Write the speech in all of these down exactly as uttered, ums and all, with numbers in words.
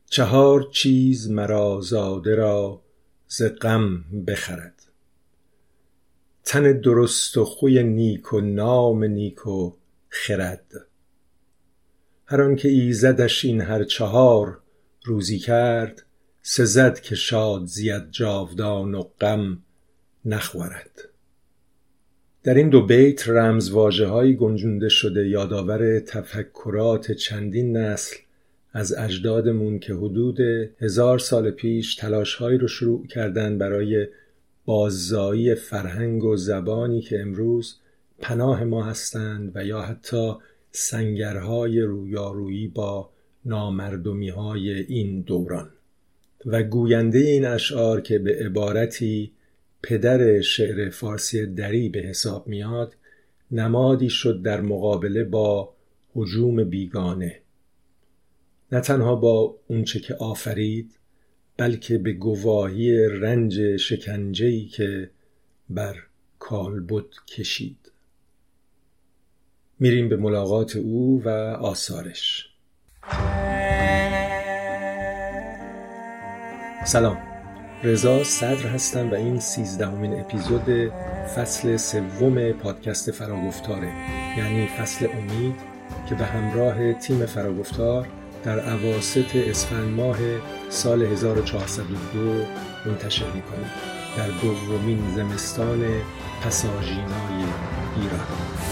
چهار چیز مرا زاده را ز غم بخرد. تن درست و خوی نیک و نام نیک و خرد. هر آن که ایزدش این هر چهار روزی کرد، سزد که شاد زید جاودان و غم نخورد. در این دو بیت رمزواژه‌هایی گنجونده شده یادآور تفکرات چندین نسل از اجدادمون که حدود هزار سال پیش تلاش‌هایی رو شروع کردن برای باززایی فرهنگ و زبانی که امروز پناه ما هستند و یا حتی سنگرهای رویارویی با نامردمی‌های این دوران. و گوینده این اشعار که به عبارتی پدر شعر فارسی دری به حساب میاد، نمادی شد در مقابله با هجوم بیگانه، نه تنها با اونچه که آفرید، بلکه به گواهی رنج شکنجه‌ای که بر کالبد کشید. میریم به ملاقات او و آثارش. سلام، رضا صدر هستم و این سیزدهمین اپیزود فصل سوم پادکست فراگفتاره، یعنی فصل امید که به همراه تیم فراگفتار در اواسط اسفند ماه سال هزار و چهارصد و دو منتشر می‌کنیم در دومین زمستان پساژینای ایران.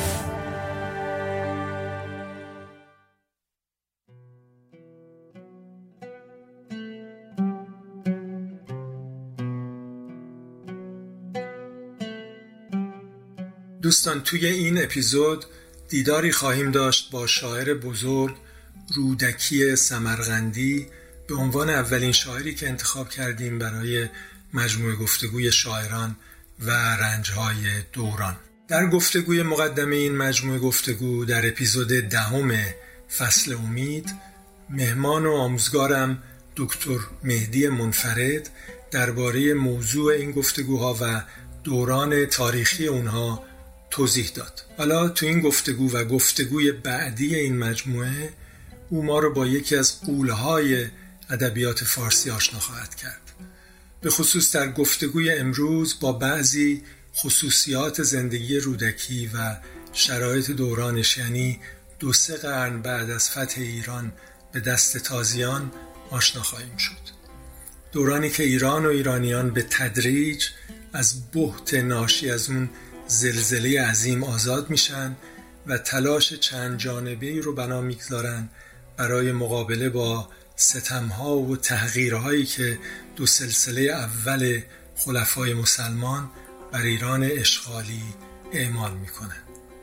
دوستان، توی این اپیزود دیداری خواهیم داشت با شاعر بزرگ رودکی سمرقندی به عنوان اولین شاعری که انتخاب کردیم برای مجموعه گفتگوی شاعران و رنج‌های دوران. در گفتگوی مقدمه این مجموعه گفتگو در اپیزود دهم فصل امید، مهمان و آموزگارم دکتر مهدی منفرد درباره موضوع این گفتگوها و دوران تاریخی اونها توضیح داد. حالا تو این گفتگو و گفتگوی بعدی این مجموعه او ما رو با یکی از غول‌های ادبیات فارسی آشنا خواهد کرد. به خصوص در گفتگوی امروز با بعضی خصوصیات زندگی رودکی و شرایط دورانش، یعنی دو سه قرن بعد از فتح ایران به دست تازیان، آشنا خواهیم شد. دورانی که ایران و ایرانیان به تدریج از بحت ناشی از اون زلزله عظیم آزاد میشن و تلاش چند جانبه‌ای رو بنا میگذارن برای مقابله با ستم‌ها و تحقیرهایی که دو سلسله اول خلفای مسلمان بر ایران اشغالی اعمال میکنن.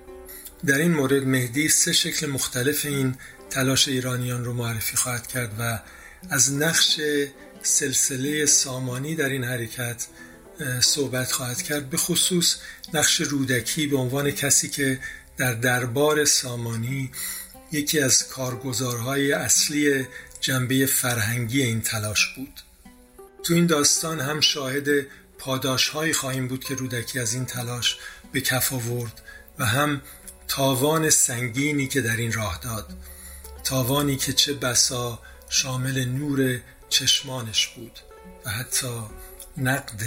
در این مورد مهدی سه شکل مختلف این تلاش ایرانیان رو معرفی خواهد کرد و از نقش سلسله سامانی در این حرکت صحبت خواهد کرد، به خصوص نقش رودکی به عنوان کسی که در دربار سامانی یکی از کارگزارهای اصلی جنبه فرهنگی این تلاش بود. تو این داستان هم شاهد پاداش‌هایی خواهیم بود که رودکی از این تلاش به کف آورد و هم تاوان سنگینی که در این راه داد، تاوانی که چه بسا شامل نور چشمانش بود و حتی نقد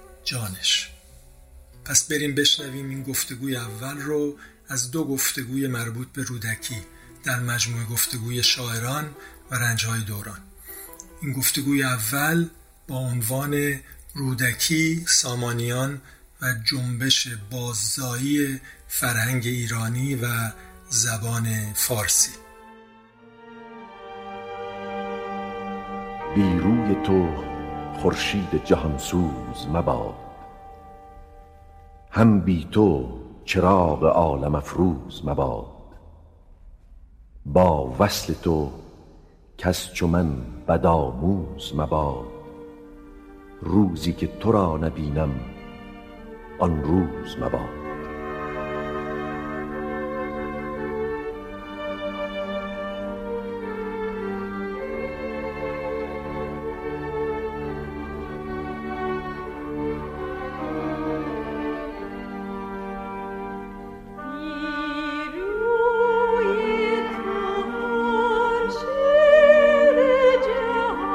جانش. پس بریم بشنویم این گفتگوی اول رو از دو گفتگوی مربوط به رودکی در مجموعه گفتگوی شاعران و رنج‌های دوران. این گفتگوی اول با عنوان رودکی، سامانیان و جنبش باززایی فرهنگ ایرانی و زبان فارسی. بی روی تو خورشید جهانسوز مباد، هم بی تو چراغ عالم افروز مباد. با وصل تو کس چو من بدآموز مباد، روزی که تو را نبینم آن روز مباد. Thank you.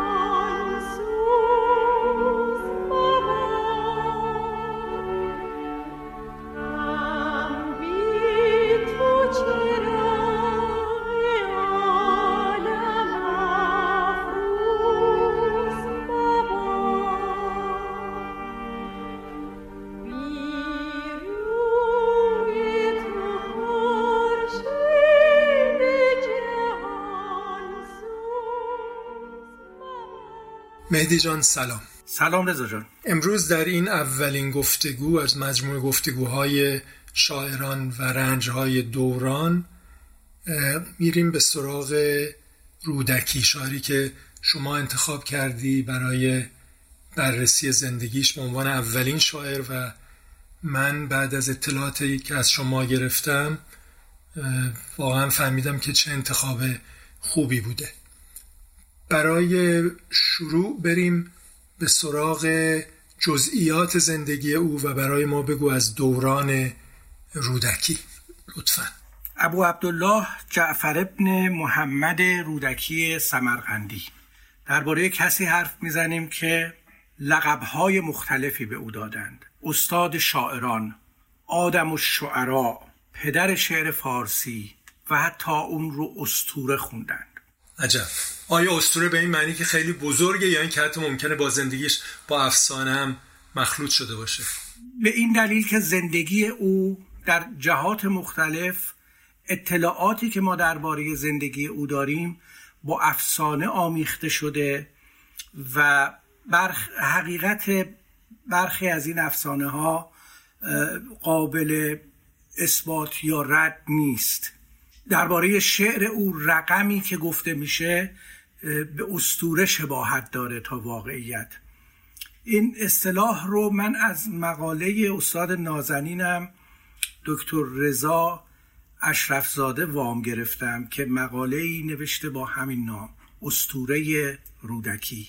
مهدی جان سلام. سلام رضا جان. امروز در این اولین گفتگو از مجموعه گفتگوهای شاعران و رنجهای دوران میریم به سراغ رودکی، شاعری که شما انتخاب کردی برای بررسی زندگیش به عنوان اولین شاعر و من بعد از اطلاعاتی که از شما گرفتم واقعا فهمیدم که چه انتخاب خوبی بوده. برای شروع بریم به سراغ جزئیات زندگی او و برای ما بگو از دوران رودکی لطفاً. ابو عبدالله جعفر ابن محمد رودکی سمرقندی. درباره کسی حرف میزنیم که لقب‌های مختلفی به او دادند: استاد شاعران، آدم الشعرا، پدر شعر فارسی و حتی اون رو اسطوره خوندند. عجب. آیا اسطوره به این معنی که خیلی بزرگه یا این که حتی ممکنه با زندگیش با افسانه هم مخلوط شده باشه؟ به این دلیل که زندگی او در جهات مختلف، اطلاعاتی که ما درباره زندگی او داریم با افسانه آمیخته شده و برخ حقیقت برخی از این افسانه ها قابل اثبات یا رد نیست. درباره شعر او رقمی که گفته میشه به اسطوره شباهت داره تا واقعیت. این اصطلاح رو من از مقاله استاد نازنینم دکتر رضا اشرفزاده وام گرفتم که مقاله‌ای نوشته با همین نام، اسطوره رودکی.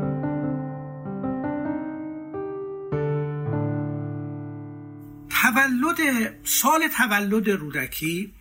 تولد سال تولد رودکی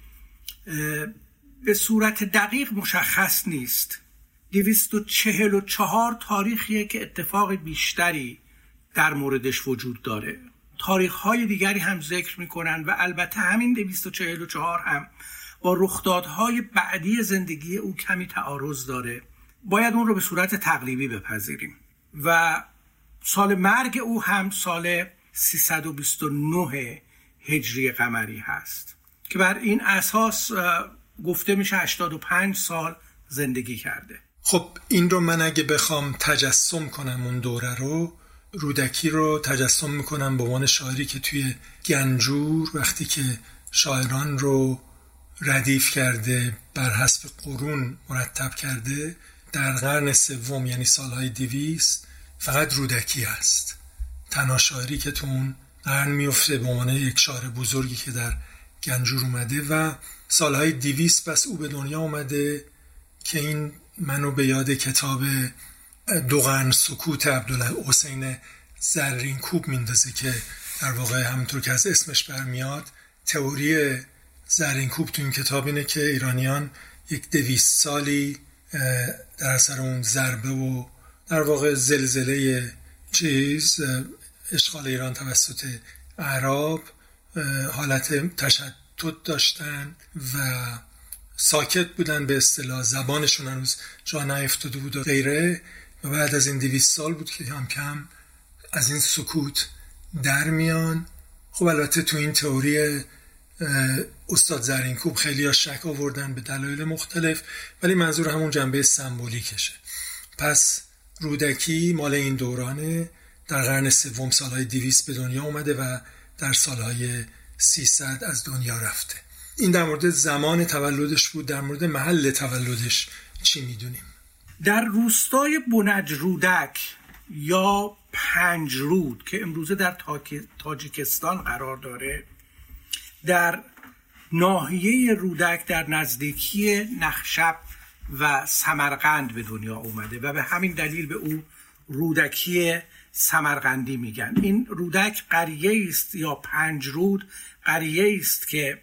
به صورت دقیق مشخص نیست. دویست و چهل و چهار تاریخیه که اتفاق بیشتری در موردش وجود داره. تاریخ‌های دیگری هم ذکر می‌کنن و البته همین دویست و چهل و چهار هم با رخدادهای بعدی زندگی او کمی تعارض داره. باید اون رو به صورت تقریبی بپذیریم. و سال مرگ او هم سال سیصد و بیست و نه هجری قمری هست که بر این اساس گفته میشه هشتاد و پنج سال زندگی کرده. خب این رو من اگه بخوام تجسم کنم اون دوره رو، رودکی رو تجسم میکنم به عنوان شاعری که توی گنجور وقتی که شاعران رو ردیف کرده، بر حسب قرون مرتب کرده، در قرن سوم یعنی سالهای دویست فقط رودکی هست، تنها شاعری که تو اون قرن میفته به عنوان یک شاعر بزرگی که در گنجور اومده و سالهای دویست بس او به دنیا اومده که این منو به یاد کتاب دو قرن سکوت عبدالحسین زرینکوب میندازه که در واقع همونطور که از اسمش برمیاد تئوری زرینکوب تو این کتاب اینه که ایرانیان یک دویست سالی در اثر اون ضربه و در واقع زلزله چیز اشغال ایران توسط اعراب حالت تشدد داشتن و ساکت بودن، به اصطلاح زبانشون هنوز جا نیفتاده بود و غیره. و بعد از این دویست سال بود که هم کم از این سکوت در میان. خب البته تو این تئوری استاد زرینکوب خیلی ها شک آوردن به دلایل مختلف، ولی منظور همون جنبه سمبولیکشه. پس رودکی مال این دورانه، در قرن سوم سالهای دویست به دنیا اومده و در سالهای سیصد از دنیا رفته. این در مورد زمان تولدش بود. در مورد محل تولدش چی میدونیم؟ در روستای بنج رودک یا پنج رود که امروزه در تاجیکستان قرار داره، در ناحیه رودک در نزدیکی نخشب و سمرقند به دنیا اومده و به همین دلیل به او رودکی سمرقندی میگن. این رودک قریه است یا پنج رود قریه است که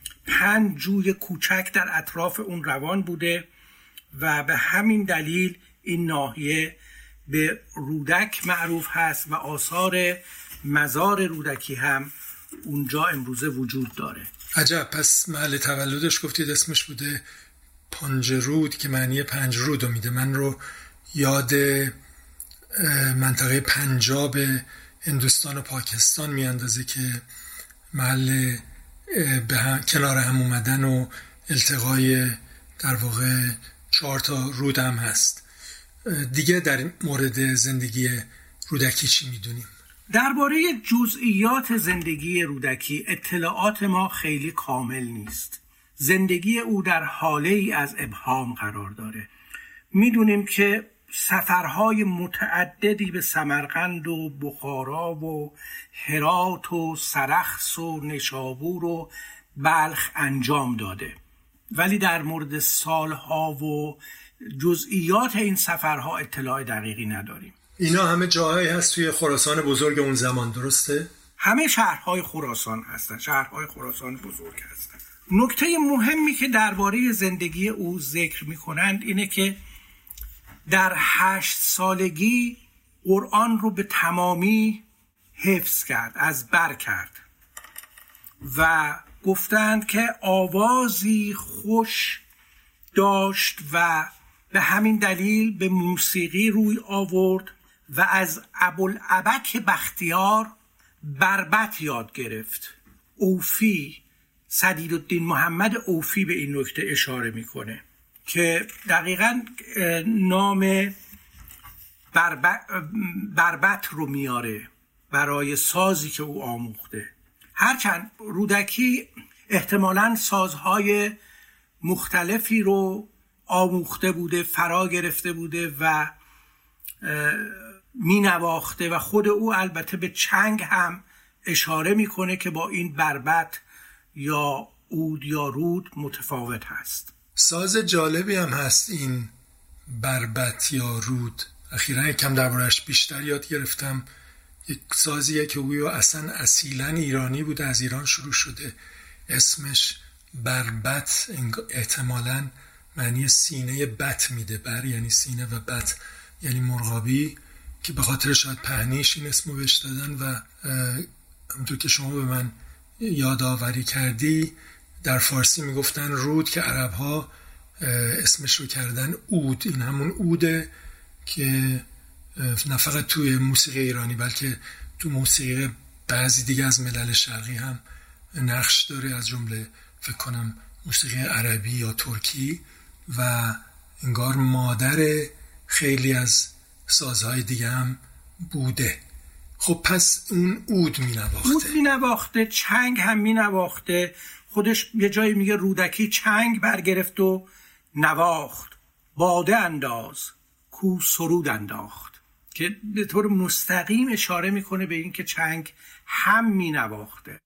پنج جوی کوچک در اطراف اون روان بوده و به همین دلیل این ناحیه به رودک معروف هست و آثار مزار رودکی هم اونجا امروزه وجود داره. عجب. پس محل تولدش گفتید اسمش بوده پنجرود که معنی پنج رود رو میده. من رو یاد منطقه پنجاب هندوستان و پاکستان میاندازه که محل به هم، کنار هم اومدن و التقای در واقع چهار تا رود هم هست. دیگه در مورد زندگی رودکی چی میدونیم؟ درباره جزئیات زندگی رودکی اطلاعات ما خیلی کامل نیست. زندگی او در حاله ای از ابهام قرار داره. میدونیم که سفرهای متعددی به سمرقند و بخارا و هرات و سرخس و نشابور و بلخ انجام داده، ولی در مورد سالها و جزئیات این سفرها اطلاع دقیقی نداریم. اینا همه جاهایی هست توی خراسان بزرگ اون زمان، درسته؟ همه شهرهای خراسان هستن، شهرهای خراسان بزرگ هستن. نکته مهمی که درباره زندگی او ذکر میکنند اینه که در هشت سالگی قرآن رو به تمامی حفظ کرد، از بر کرد و گفتند که آوازی خوش داشت و به همین دلیل به موسیقی روی آورد و از ابوالعبک بختیار بربط یاد گرفت. اوفی، سدیدالدین محمد اوفی به این نکته اشاره میکنه که دقیقاً نام بربط رو میاره برای سازی که او آموخته. هرچند رودکی احتمالاً سازهای مختلفی رو آموخته بوده، فرا گرفته بوده و می نواخته و خود او البته به چنگ هم اشاره میکنه که با این بربط یا عود یا رود متفاوت هست. ساز جالبی هم هست این بربط یا رود. اخیراً یکم دربارش بیشتر یاد گرفتم. یک سازیه که اوی اصلا اصیلاً ایرانی بوده، از ایران شروع شده. اسمش بربط احتمالاً معنی سینه بط میده. بر یعنی سینه و بط یعنی مرغابی، که به خاطر شاید پهنیش این اسمو بهش دادن. و همونطور که شما به من یادآوری کردی در فارسی میگفتن رود که عرب‌ها اسمش رو کردن عود. این همون عوده که نه فقط توی موسیقی ایرانی بلکه تو موسیقی بعضی دیگه از ملل شرقی هم نقش داره، از جمله فکر کنم موسیقی عربی یا ترکی، و انگار مادر خیلی از سازهای دیگه هم بوده. خب پس اون عود می نواخته عود می نواخته، چنگ هم می نواخته. خودش یه جایی میگه رودکی چنگ برگرفت و نواخت، باده انداز کو سرود انداخت، که به طور مستقیم اشاره میکنه به این که چنگ هم می نواخته.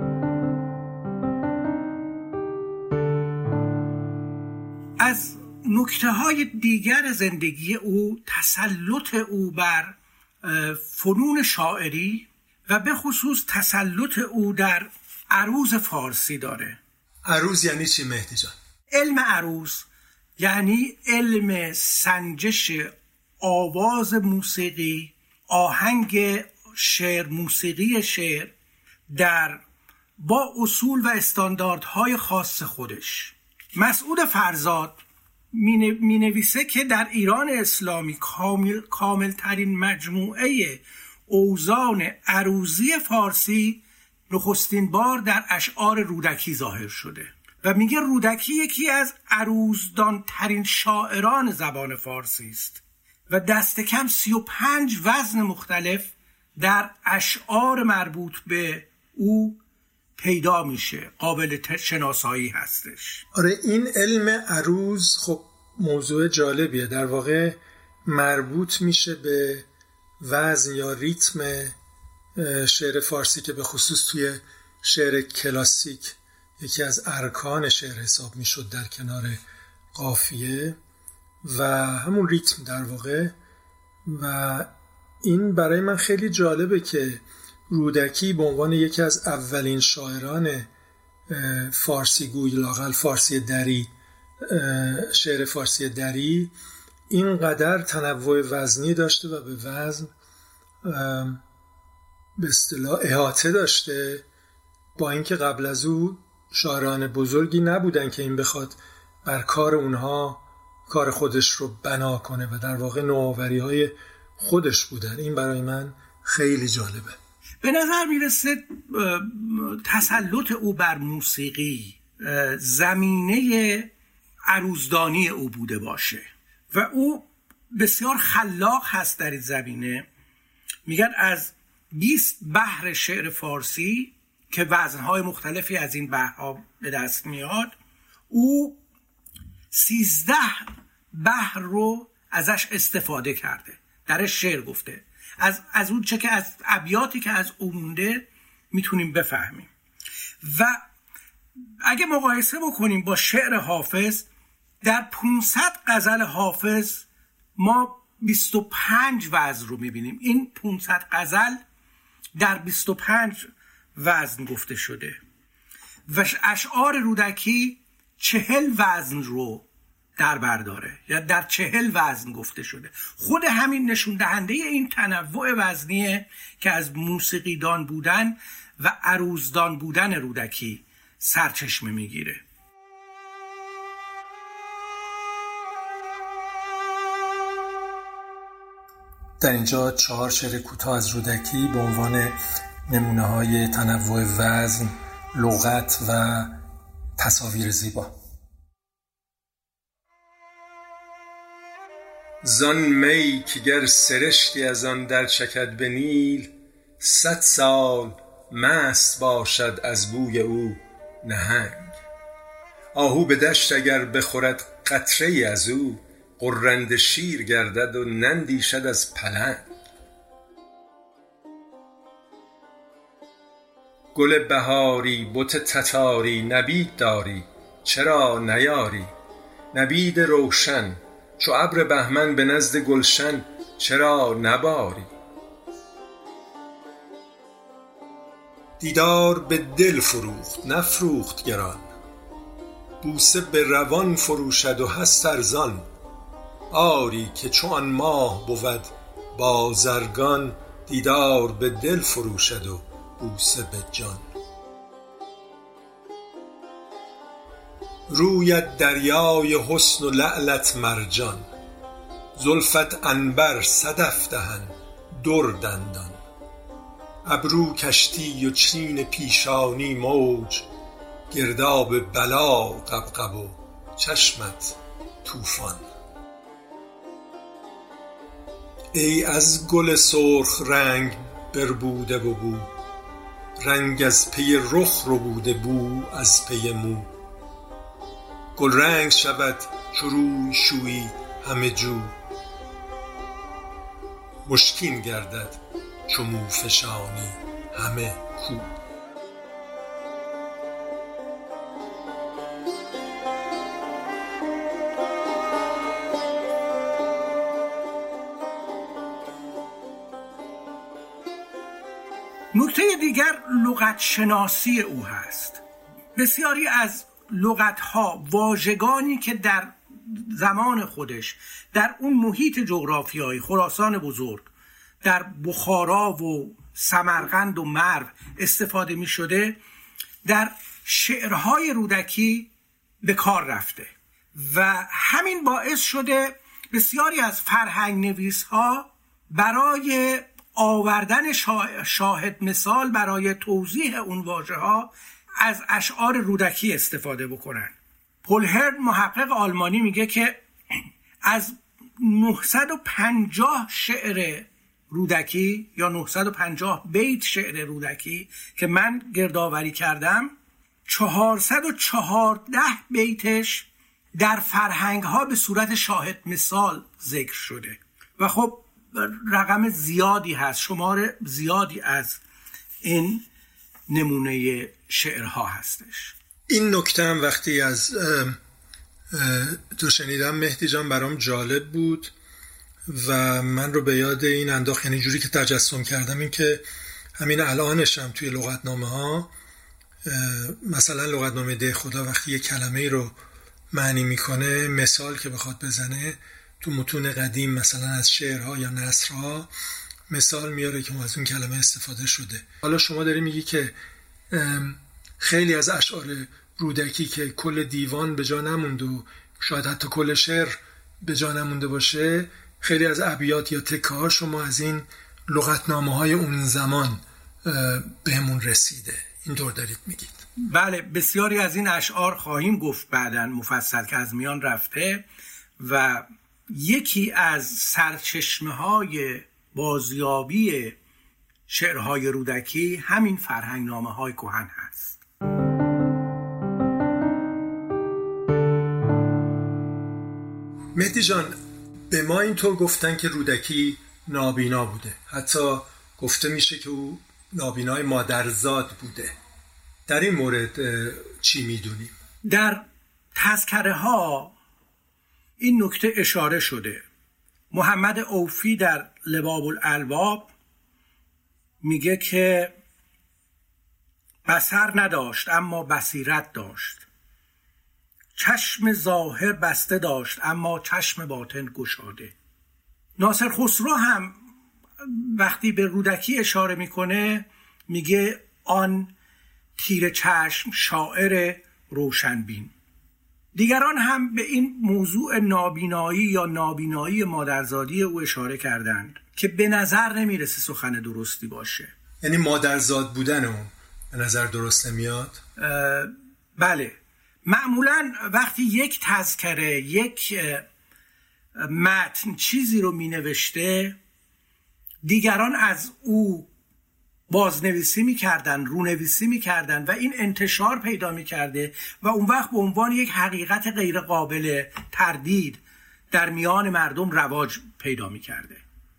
از نکته های دیگر زندگی او تسلط او بر فنون شاعری و به خصوص تسلط او در عروض فارسی داره. عروض یعنی چی مهدی جان؟ علم عروض یعنی علم سنجش آواز موسیقی، آهنگ شعر، موسیقی شعر در با اصول و استانداردهای خاص خودش. مسعود فرزاد می نویسه که در ایران اسلامی کامل, کامل ترین مجموعه اوزان عروضی فارسی نخستین بار در اشعار رودکی ظاهر شده و میگه رودکی یکی از عروضدان ترین شاعران زبان فارسی است و دست کم سی و پنج وزن مختلف در اشعار مربوط به او پیدا میشه، قابل شناسایی هستش. آره، این علم عروض خب موضوع جالبیه. در واقع مربوط میشه به وزن یا ریتم شعر فارسی که به خصوص توی شعر کلاسیک یکی از ارکان شعر حساب میشد در کنار قافیه و همون ریتم در واقع. و این برای من خیلی جالبه که رودکی به عنوان یکی از اولین شاعران فارسی گوی، لااقل فارسی دری، شعر فارسی دری، اینقدر تنوع وزنی داشته و به وزن به اصطلاح احاطه داشته، با اینکه قبل از او شاعران بزرگی نبودن که این بخواد بر کار اونها کار خودش رو بنا کنه و در واقع نوآوری‌های خودش بودن. این برای من خیلی جالبه. به نظر میرسه تسلط او بر موسیقی زمینه عروضدانی او بوده باشه و او بسیار خلاق هست در این زمینه. میگن از بیست بحر شعر فارسی که وزنهای مختلفی از این بحرها به دست میاد، او سیزده بحر رو ازش استفاده کرده، درش شعر گفته. از از اون چه که از ابیاتی که از اون مونده میتونیم بفهمیم. و اگه مقایسه بکنیم با شعر حافظ، در پانصد غزل حافظ ما بیست و پنج وزن رو میبینیم. این پانصد غزل در بیست و پنج وزن گفته شده و اشعار رودکی چهل وزن رو در بر داره، یا در چهل وزن گفته شده. خود همین نشون دهنده این تنوع وزنیه که از موسیقیدان بودن و عروضدان بودن رودکی سرچشمه میگیره. در اینجا چهار شعر کوتاه از رودکی به عنوان نمونه های تنوع وزن، لغت و تصاویر زیبا. زان می که گر سرشتی از آن در چکد به نیل، صد سال مست باشد از بوی او نهنگ. آهو به دشت اگر بخورد قطره از او، غرنده شیر گردد و نندیشد از پلنگ. گل بهاری بت تتاری نبید داری، چرا نیاری؟ نبید روشن چو ابر بهمن به نزد گلشن، چرا نباری؟ دیدار به دل فروخت نفروخت گران، بوسه به روان فروشد و هست ارزان. آری که چو آن ماه بود بازرگان، دیدار به دل فروشد و بوسه به جان. رویت دریای حسن و لعلت مرجان، زلفت عنبر صدف دهن در دندان. ابرو کشتی و چین پیشانی موج، گرداب بلا غبغب و چشمت طوفان. ای از گل سرخ رنگ بربوده و بو، رنگ از پی رخ ربوده بو از پی مو. گل رنگ شود چو روی شویی همه جو، مشکین گردد چو مو فشانی همه کو. نکته دیگر لغت شناسی او هست. بسیاری از لغت‌ها، واژگانی که در زمان خودش در اون محیط جغرافیایی خراسان بزرگ، در بخارا و سمرقند و مرو استفاده می شده، در شعرهای رودکی به کار رفته و همین باعث شده بسیاری از فرهنگ نویس‌ها برای آوردن شاهد مثال برای توضیح اون واژه‌ها از اشعار رودکی استفاده بکنن. پل هرن محقق آلمانی میگه که از نهصد و پنجاه شعر رودکی یا نهصد و پنجاه بیت شعر رودکی که من گردآوری کردم، چهارصد و چهارده بیتش در فرهنگ ها به صورت شاهد مثال ذکر شده و خب رقم زیادی هست، شمار زیادی از این نمونه شعرها هستش. این نکته هم وقتی از تو شنیدم مهدی جان برام جالب بود و من رو به یاد این انداخت، یعنی جوری که تجسم کردم این که همین الانش هم توی لغتنامه ها، مثلا لغتنامه ده خدا وقتی یه کلمه ای رو معنی میکنه، مثال که بخواد بزنه تو متون قدیم مثلا از شعرها یا نثرها مثال میاره که از اون کلمه استفاده شده. حالا شما داری میگی که خیلی از اشعار رودکی که کل دیوان به جا نموند و شاید حتی کل شعر به جا نمونده باشه، خیلی از ابیات یا تکه ها شما از این لغتنامه های اون زمان بهمون رسیده. اینطور دارید میگید؟ بله، بسیاری از این اشعار خواهیم گفت بعداً مفصل که از میان رفته و یکی از سرچشمه‌های بازیابی شعرهای رودکی همین فرهنگنامه‌های کهن هست. مهدی جان، به ما اینطور گفتن که رودکی نابینا بوده، حتی گفته میشه که او نابینای مادرزاد بوده. در این مورد چی میدونیم؟ در تذکره ها این نکته اشاره شده. محمد اوفی در لباب الالباب میگه که بصر نداشت اما بصیرت داشت، چشم ظاهر بسته داشت اما چشم باطن گشاده. ناصر خسرو هم وقتی به رودکی اشاره میکنه میگه آن تیر چشم شاعر روشنبین. دیگران هم به این موضوع نابینایی یا نابینایی مادرزادی او اشاره کردند که به نظر نمیرسه سخن درستی باشه. یعنی مادرزاد بودن اون به نظر درست نمیاد؟ بله، معمولا وقتی یک تذکره، یک متن چیزی رو می نوشته، دیگران از او بازنویسی می کردن، رونویسی می کردن و این انتشار پیدا می کرده و اون وقت به عنوان یک حقیقت غیر قابل تردید در میان مردم رواج پیدا می کرده.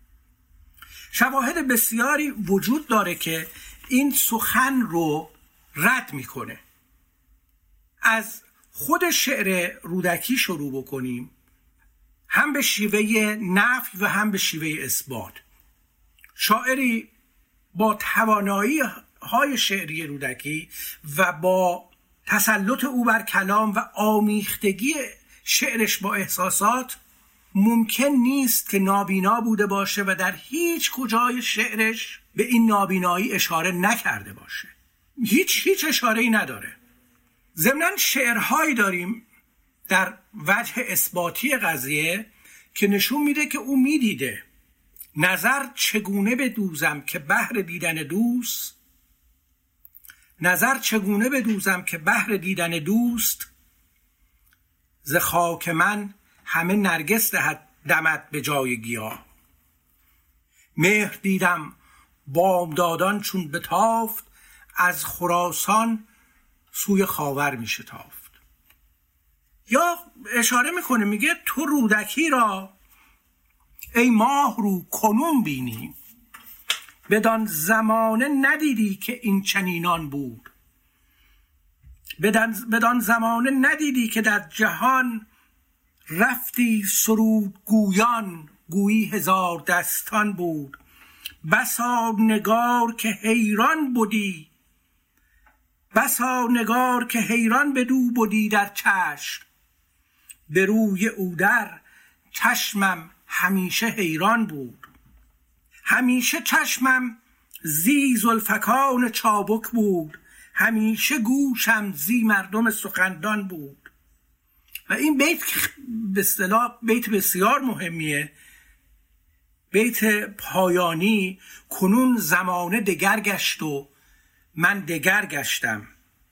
شواهد بسیاری وجود داره که این سخن رو رد می کنه. از خود شعر رودکی شروع بکنیم، هم به شیوه نفی و هم به شیوه اثبات. شاعری با توانایی های شعری رودکی و با تسلط او بر کلام و آمیختگی شعرش با احساسات ممکن نیست که نابینا بوده باشه و در هیچ کجای شعرش به این نابینایی اشاره نکرده باشه. هیچ هیچ اشاره‌ای نداره. ضمناً شعرهایی داریم در وجه اثباتی قضیه که نشون میده که او میدیده. نظر چگونه بدوزم که بهر دیدن دوست، نظر چگونه بدوزم که بهر دیدن دوست، ز خاک من همه نرگس دهد دمد به جای گیاه. مهر دیدم بامدادان چون بتافت، از خراسان سوی خاور می شتافت. یا اشاره میکنه، میگه تو رودکی را ای ماه رو کنون بینی، بدان زمانه ندیدی که این چنینان بود، بدان, بدان زمانه ندیدی که در جهان رفتی سرود گویان، گویی هزار دستان بود. بسا نگار که حیران بودی، بسا نگار که حیران بدو بودی در چشم، به روی او در چشمم همیشه حیران بود. همیشه چشمم زی زلفکان چابک بود، همیشه گوشم زی مردم سخندان بود. و این بیت به اصطلاح بیت بسیار مهمیه، بیت پایانی. کنون زمانه دگر گشت و من دگر گشتم،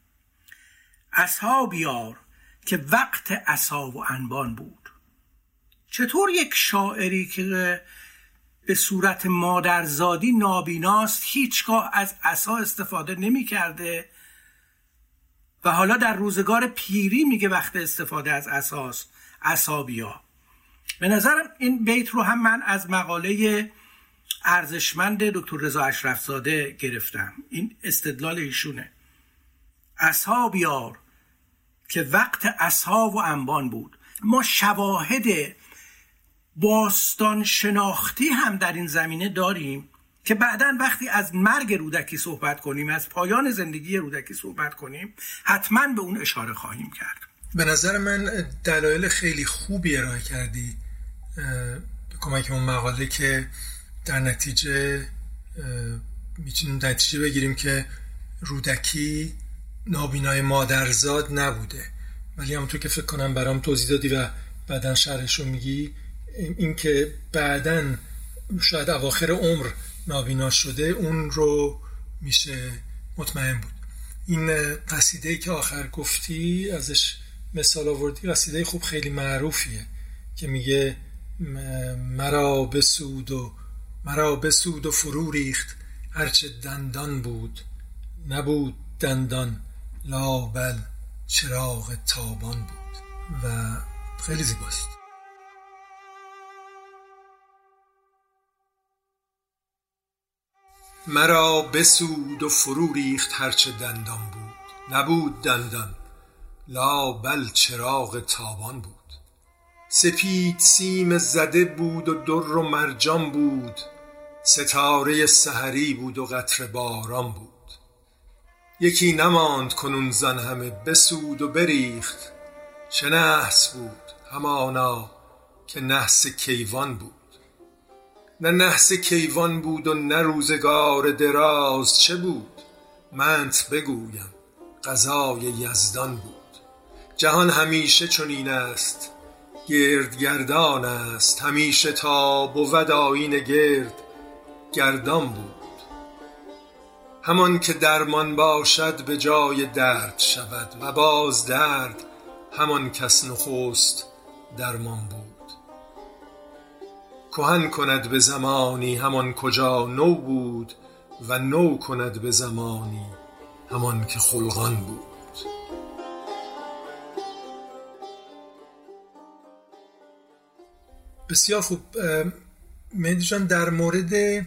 عصا بیار که وقت عصا و انبان بود. چطور یک شاعری که به صورت مادرزادی نابیناست هیچگاه از عصا استفاده نمی کرده و حالا در روزگار پیری میگه وقت استفاده از عصاست، عصا بیا. به نظرم این بیت رو هم من از مقاله ارزشمند دکتر رضا اشرفزاده گرفتم. این استدلال ایشونه، عصا بیار که وقت عصا و انبان بود. ما شواهد باستان شناختی هم در این زمینه داریم که بعداً وقتی از مرگ رودکی صحبت کنیم، از پایان زندگی رودکی صحبت کنیم، حتماً به اون اشاره خواهیم کرد. به نظر من دلایل خیلی خوبی ارائه کردی به کمک اون مقاله که در نتیجه میتونیم نتیجه بگیریم که رودکی نابینای مادرزاد نبوده، ولی همونطور که فکر کنم برام توضیح دادی و بعداً شرحشو میگی، این که بعداً شاید اواخر عمر نابینا شده، اون رو میشه مطمئن بود. این قصیده‌ای که آخر گفتی ازش مثال آوردی، قصیده خوب خیلی معروفیه که میگه مرا بسود و مرا بسود و فرو ریخت هرچه دندان بود، نبود دندان لااقل چراغ تابان بود. و خیلی زیباست. مرا بسود و فرو ریخت هرچه دندان بود، نبود دندان لااقل چراغ تابان بود. سپید سیم زده بود و در و مرجان بود، ستاره سحری بود و قطره باران بود. یکی نماند کنون زان همه، بسود و بریخت. چه نحس بود همانا که نحس کیوان بود. نه نحس کیوان بود و نه روزگار دراز، چه بود منت بگویم قضای یزدان بود. جهان همیشه چنین است گردگردان است، همیشه تا بود آیین گرد گردان بود. همان که درمان باشد به جای درد شود، و باز درد همان کس نخست درمان بود. کهن کند به زمانی همان کجا نو بود، و نو کند به زمانی همان که خلقان بود. بسیار خوب. مهدی جان، در مورد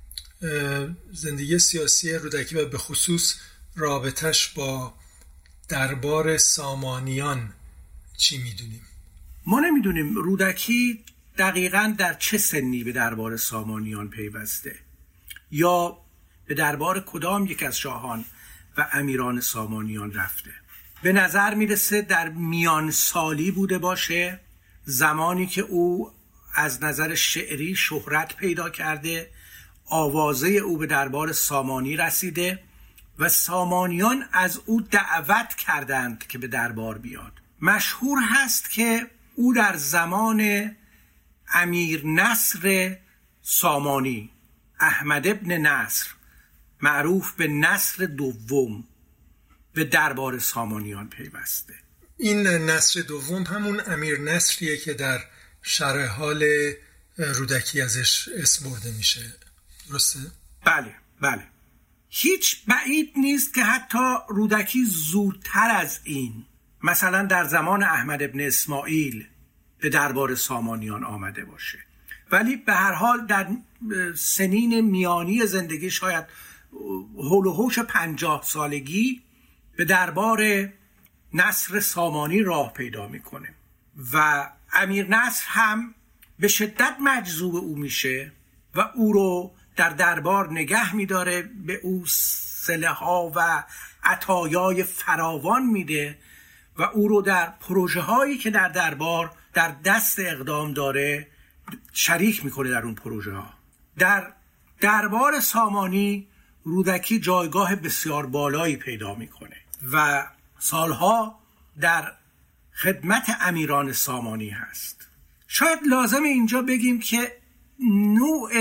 زندگی سیاسی رودکی و به خصوص رابطش با دربار سامانیان چی میدونیم؟ ما نمیدونیم رودکی دقیقاً در چه سنی به دربار سامانیان پیوسته، یا به دربار کدام یک از شاهان و امیران سامانیان رفته. به نظر میرسه در میان سالی بوده باشه، زمانی که او از نظر شعری شهرت پیدا کرده، آوازه او به دربار سامانی رسیده و سامانیان از او دعوت کردند که به دربار بیاد. مشهور هست که او در زمان امیر نصر سامانی، احمد ابن نصر، معروف به نصر دوم، به دربار سامانیان پیوسته. این نصر دوم همون امیر نصریه که در شرح حال رودکی ازش اسم برده میشه، درسته؟ بله بله. هیچ بعید نیست که حتی رودکی زودتر از این، مثلا در زمان احمد ابن اسماعیل، به دربار سامانیان آمده باشه. ولی به هر حال در سنین میانی زندگی، شاید هول و هوش پنجاه سالگی، به دربار نصر سامانی راه پیدا میکنه و امیر نصر هم به شدت مجذوب او میشه و او رو در دربار نگه میداره، به او صله ها و عطایای فراوان میده و او رو در پروژه هایی که در دربار در دست اقدام داره شریک میکنه در اون پروژه ها. در دربار سامانی رودکی جایگاه بسیار بالایی پیدا میکنه و سالها در خدمت امیران سامانی هست. شاید لازم اینجا بگیم که نوع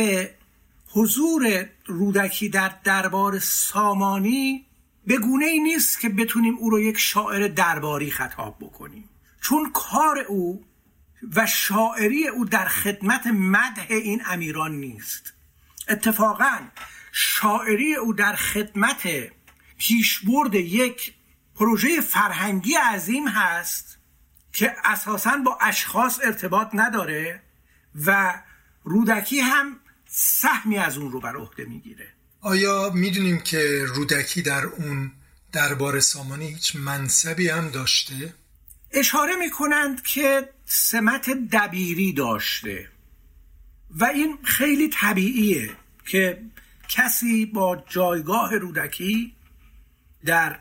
حضور رودکی در دربار سامانی به گونه ای نیست که بتونیم او رو یک شاعر درباری خطاب بکنیم، چون کار او و شاعری او در خدمت مدح این امیران نیست. اتفاقاً شاعری او در خدمت پیشبرد یک پروژه فرهنگی عظیم هست که اساساً با اشخاص ارتباط نداره و رودکی هم سهمی از اون رو بر عهده میگیره. آیا میدونیم که رودکی در اون دربار سامانی هیچ منصبی هم داشته؟ اشاره میکنند که سمت دبیری داشته و این خیلی طبیعیه که کسی با جایگاه رودکی در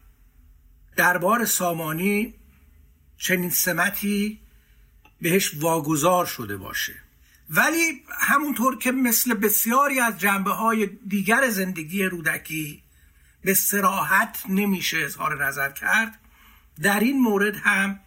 دربار سامانی چنین سمتی بهش واگذار شده باشه. ولی همونطور که مثل بسیاری از جنبه‌های دیگر زندگی رودکی به صراحت نمیشه اظهار نظر کرد، در این مورد هم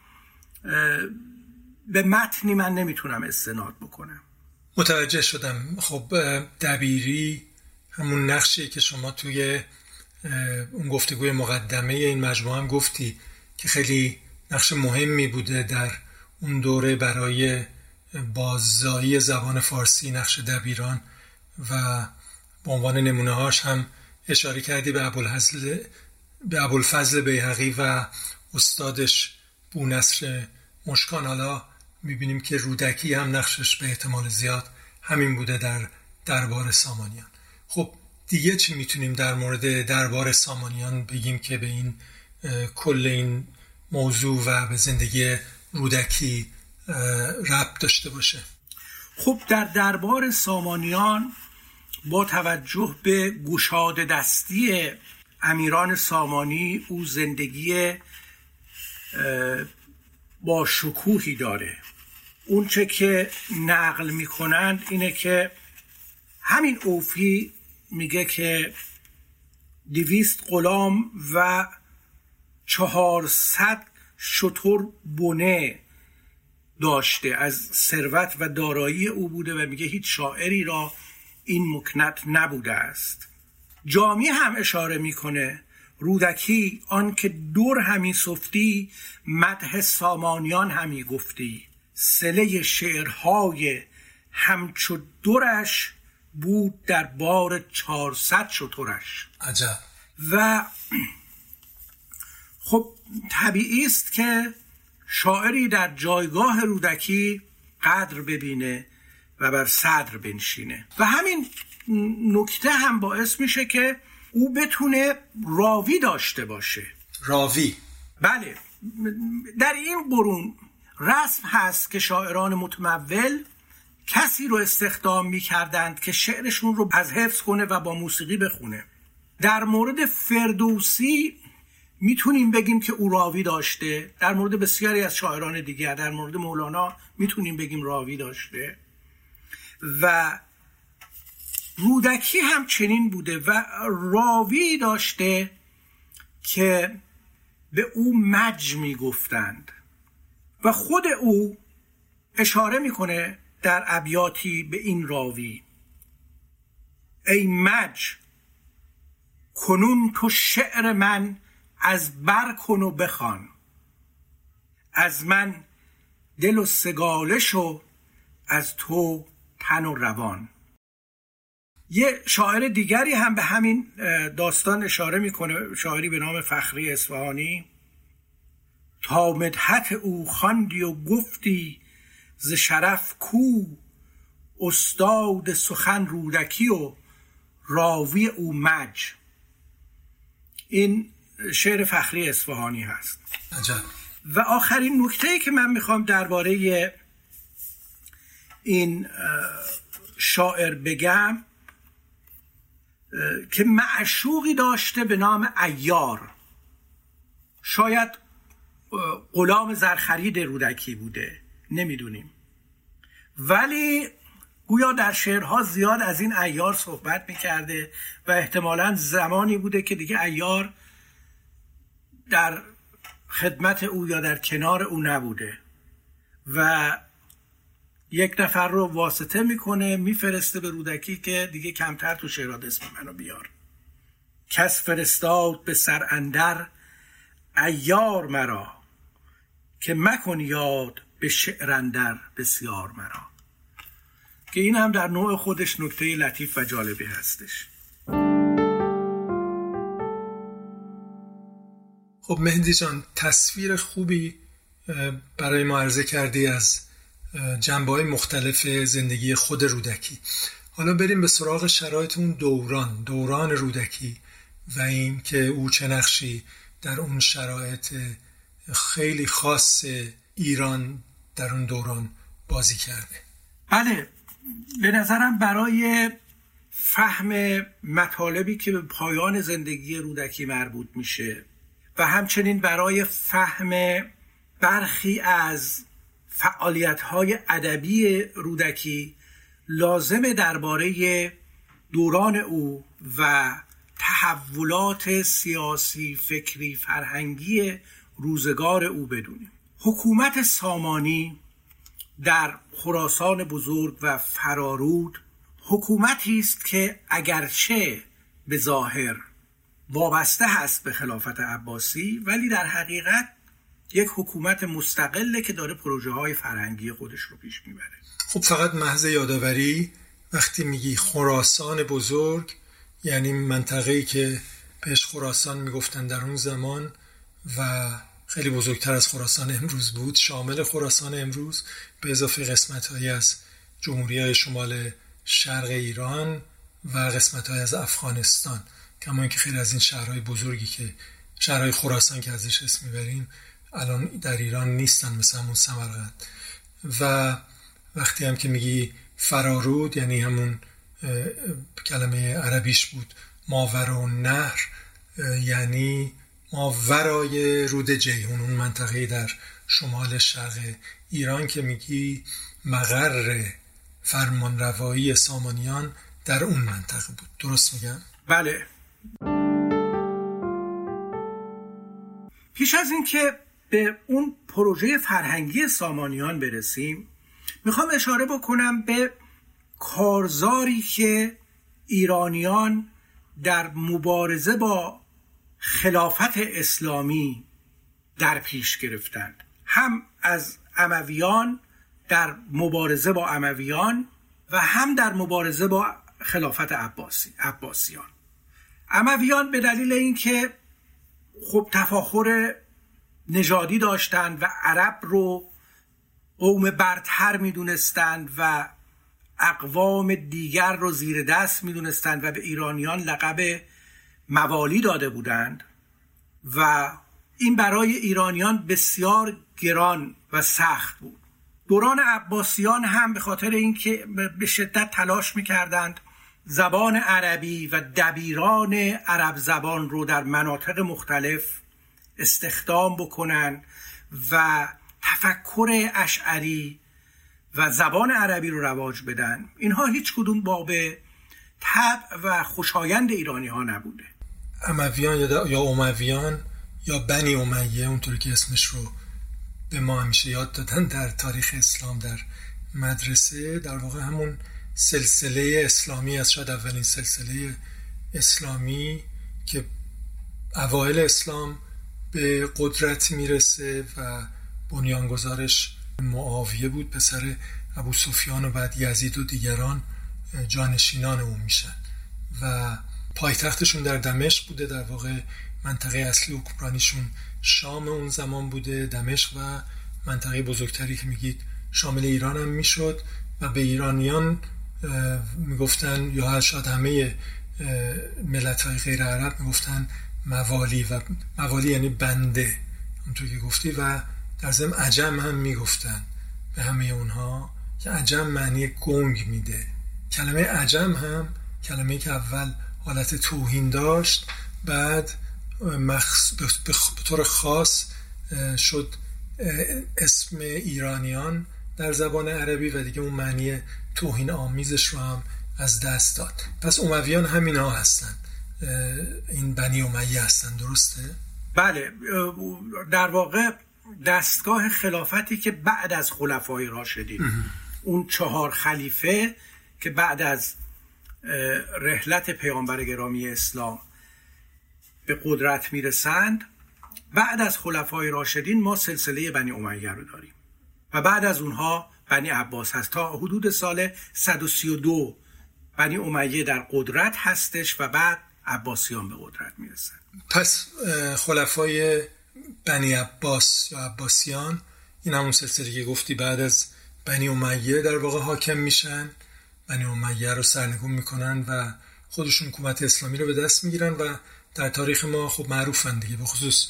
به متنی من نمیتونم استناد بکنم. متوجه شدم. خب دبیری همون نقشی که شما توی اون گفتگوی مقدمه این مجموعه هم گفتی که خیلی نقش مهمی بوده در اون دوره برای باززایی زبان فارسی، نقش دبیران و به عنوان نمونه هاش هم اشاره کردی به ابوالفضل به ابوالفضل بیهقی و استادش بونصر مشکان. حالا میبینیم که رودکی هم نقشش به احتمال زیاد همین بوده در دربار سامانیان. خب دیگه چی میتونیم در مورد دربار سامانیان بگیم که به این کل این موضوع و به زندگی رودکی ربط داشته باشه؟ خب در دربار سامانیان با توجه به گشاده دستی امیران سامانی او زندگی با شکوهی داره. اون چه که نقل میکنند اینه که همین اوفی میگه که دویست غلام و چهارصد شتر بنه داشته، از ثروت و دارایی او بوده و میگه هیچ شاعری را این مکنت نبوده است. جامی هم اشاره میکنه رودکی آن که دور همی سفتی، مدح سامانیان همی گفتی، صله شعرهای همچو دورش، بود در بار چهارصد شترش. عجب. و خب طبیعی است که شاعری در جایگاه رودکی قدر ببینه و بر صدر بنشینه و همین نکته هم باعث میشه که او بتونه راوی داشته باشه. راوی؟ بله. در این قرون رسم هست که شاعران متمول کسی رو استخدام میکردند که شعرشون رو از حفظ کنه و با موسیقی بخونه. در مورد فردوسی میتونیم بگیم که او راوی داشته، در مورد بسیاری از شاعران دیگر، در مورد مولانا میتونیم بگیم راوی داشته و رودکی هم چنین بوده و راوی داشته که به او مج میگفتند و خود او اشاره میکنه در ابیاتی به این راوی: ای مج کنون تو شعر من از بر کن و بخوان، از من دل و سگالش و از تو تن و روان. یه شاعر دیگری هم به همین داستان اشاره میکنه، شاعری به نام فخری اصفهانی: تا مدحت او خواندی و گفتی، ز شرف کو استاد سخن رودکی و راوی او مج. این شعر فخری اصفهانی هست. عجب. و آخرین نکته‌ای که من میخوام درباره این شاعر بگم که معشوقی داشته به نام عیار، شاید غلام زرخرید رودکی بوده، نمیدونیم، ولی گویا در شعرها زیاد از این عیار صحبت میکرده و احتمالاً زمانی بوده که دیگه عیار در خدمت او یا در کنار او نبوده و یک نفر رو واسطه میکنه، میفرسته به رودکی که دیگه کمتر تو شعرات اسم منو بیار. کس فرستاد به سر اندر، عیار مرا، که مکن یاد به شعر اندر بسیار مرا. که این هم در نوع خودش نکته لطیف و جالبی هستش. خب مهدی جان، تصویر خوبی برای ما عرضه کردی از جنبه‌های مختلف زندگی خود رودکی. حالا بریم به سراغ شرایط اون دوران دوران رودکی و این که او چه نقشی در اون شرایط خیلی خاص ایران در اون دوران بازی کرده. بله، به نظرم برای فهم مطالبی که به پایان زندگی رودکی مربوط میشه و همچنین برای فهم برخی از فعالیت‌های ادبی رودکی لازمه درباره دوران او و تحولات سیاسی، فکری، فرهنگی روزگار او بدونیم. حکومت سامانی در خراسان بزرگ و فرارود حکومتی است که اگرچه به ظاهر وابسته هست به خلافت عباسی، ولی در حقیقت یک حکومت مستقله که داره پروژه های فرهنگی خودش رو پیش میبره. خب فقط محض یادآوری، وقتی میگی خراسان بزرگ یعنی منطقه‌ای که بهش خراسان میگفتن در اون زمان و خیلی بزرگتر از خراسان امروز بود، شامل خراسان امروز به اضافه قسمت‌هایی از جمهوری‌های شمال شرق ایران و قسمت‌هایی از افغانستان، کما اینکه خیلی از این شهرهای بزرگی که شهرهای خراسان که ازش اسم میبریم الان در ایران نیستن، مثل همون سمرقند. و وقتی هم که میگی فرارود یعنی همون کلمه عربیش بود ماورا النهر، یعنی ماورای رود جیهون، اون منطقه در شمال شرق ایران که میگی مقر فرمانروایی سامانیان در اون منطقه بود. درست میگم؟ بله. پیش از این که به اون پروژه فرهنگی سامانیان برسیم، میخوام اشاره بکنم به کارزاری که ایرانیان در مبارزه با خلافت اسلامی در پیش گرفتند، هم از امویان در مبارزه با امویان و هم در مبارزه با خلافت عباسی عباسیان. امویان به دلیل اینکه خب تفاخر نژادی داشتند و عرب رو قوم برتر میدونستند و اقوام دیگر رو زیر دست میدونستند و به ایرانیان لقب موالی داده بودند و این برای ایرانیان بسیار گران و سخت بود. دوران عباسیان هم به خاطر اینکه به شدت تلاش میکردند زبان عربی و دبیران عرب زبان رو در مناطق مختلف استخدام بکنن و تفکر اشعری و زبان عربی رو رواج بدن، اینها هیچ کدوم باب طبع و خوشایند ایرانی ها نبوده. امویان یا امویان یا بنی امیه، اونطوری که اسمش رو به ما همیشه یاد دادن در تاریخ اسلام در مدرسه، در واقع همون سلسله اسلامی است، شاید اولین سلسله اسلامی که اوایل اسلام به قدرت میرسه و بنیانگذارش معاویه بود، پسر ابو سفیان، و بعد یزید و دیگران جانشینان اون میشن و پایتختشون در دمشق بوده. در واقع منطقه اصلی حکمرانیشون شام اون زمان بوده، دمشق، و منطقه بزرگتری که میگید شامل ایران هم میشد و به ایرانیان میگفتن، یا شاید همه ملت‌های غیر عرب میگفتن موالی، و موالی یعنی بنده اونطور که گفتی، و در ضمن عجم هم میگفتن به همه اونها که عجم معنی گنگ میده. کلمه عجم هم کلمه‌ای که اول حالت توهین داشت، بعد مخص... به طور خاص شد اسم ایرانیان در زبان عربی و دیگه اون معنی توهین آمیزش رو هم از دست داد. پس امویان همین ها هستن، این بنی امیه هستن، درسته؟ بله، در واقع دستگاه خلافتی که بعد از خلفای راشدین، اون چهار خلیفه که بعد از رحلت پیامبر گرامی اسلام به قدرت میرسند، بعد از خلفای راشدین ما سلسله بنی امیه رو داریم و بعد از اونها بنی عباس هست. تا حدود سال صد و سی و دو بنی امیه در قدرت هستش و بعد عباسیان به قدرت میرسن. پس خلفای بنی عباس یا عباسیان این همون سلسله که گفتی بعد از بنی امیه در واقع حاکم میشن، بنی امیه رو سرنگون میکنن و خودشون حکومت اسلامی رو به دست میگیرن و در تاریخ ما خب معروفن دیگه، به خصوص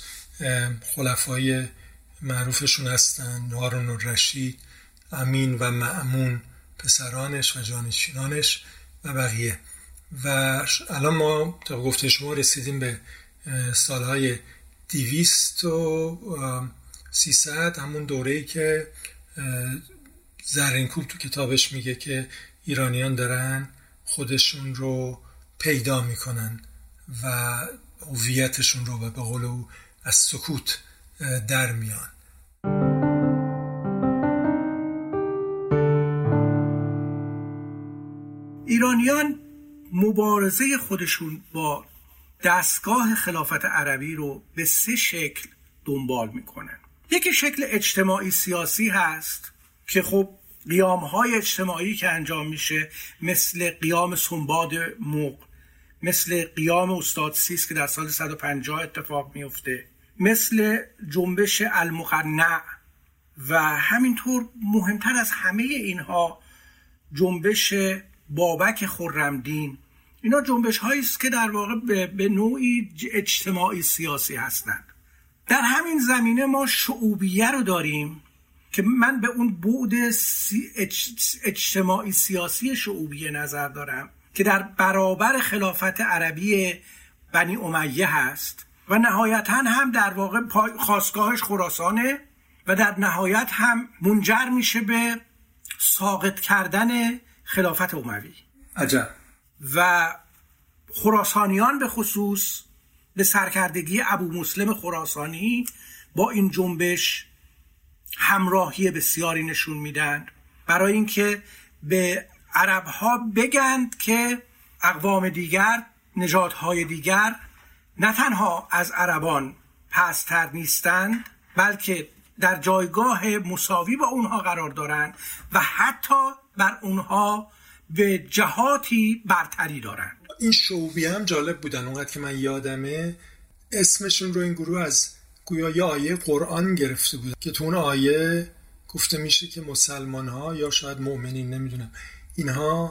خلفای معروفشون هستن هارون الرشید، امین و مأمون پسرانش و جانشینانش و بقیه. و الان ما تا گفته شما رسیدیم به سالهای دویست و سیصد، همون دوره‌ای که زرینکوب تو کتابش میگه که ایرانیان دارن خودشون رو پیدا میکنن و هویتشون رو به قول او از سکوت در میان. ایرانیان مبارزه خودشون با دستگاه خلافت عربی رو به سه شکل دنبال میکنن. یکی شکل اجتماعی سیاسی هست که خب قیام‌های اجتماعی که انجام میشه مثل قیام سنباد موق، مثل قیام استاد سیس که در سال صد و پنجاه اتفاق میفته، مثل جنبش المقنع و همینطور مهمتر از همه اینها جنبش بابک خرمدین. اینا جنبش هایی است که در واقع به, به نوعی اجتماعی سیاسی هستند. در همین زمینه ما شعوبیه رو داریم که من به اون بعد سی اج، اجتماعی سیاسی شعوبیه نظر دارم که در برابر خلافت عربی بنی امیه هست و نهایتاً هم در واقع خاستگاهش خراسانه و در نهایت هم منجر میشه به ساقط کردن خلافت اموی. عجب. و خراسانیان به خصوص به سرکردگی ابو مسلم خراسانی با این جنبش همراهی بسیاری نشون میدن برای اینکه به عربها بگند که اقوام دیگر، نژادهای دیگر نه تنها از عربان پست‌تر نیستند بلکه در جایگاه مساوی با اونها قرار دارند و حتی بر اونها به جهاتی برتری دارند. این شعوبیه هم جالب بودن، اونقدر که من یادمه اسمشون رو این گروه از گویا یه آیه قرآن گرفته بودن که تو اون آیه گفته میشه که مسلمان ها یا شاید مؤمنین، نمیدونم، اینها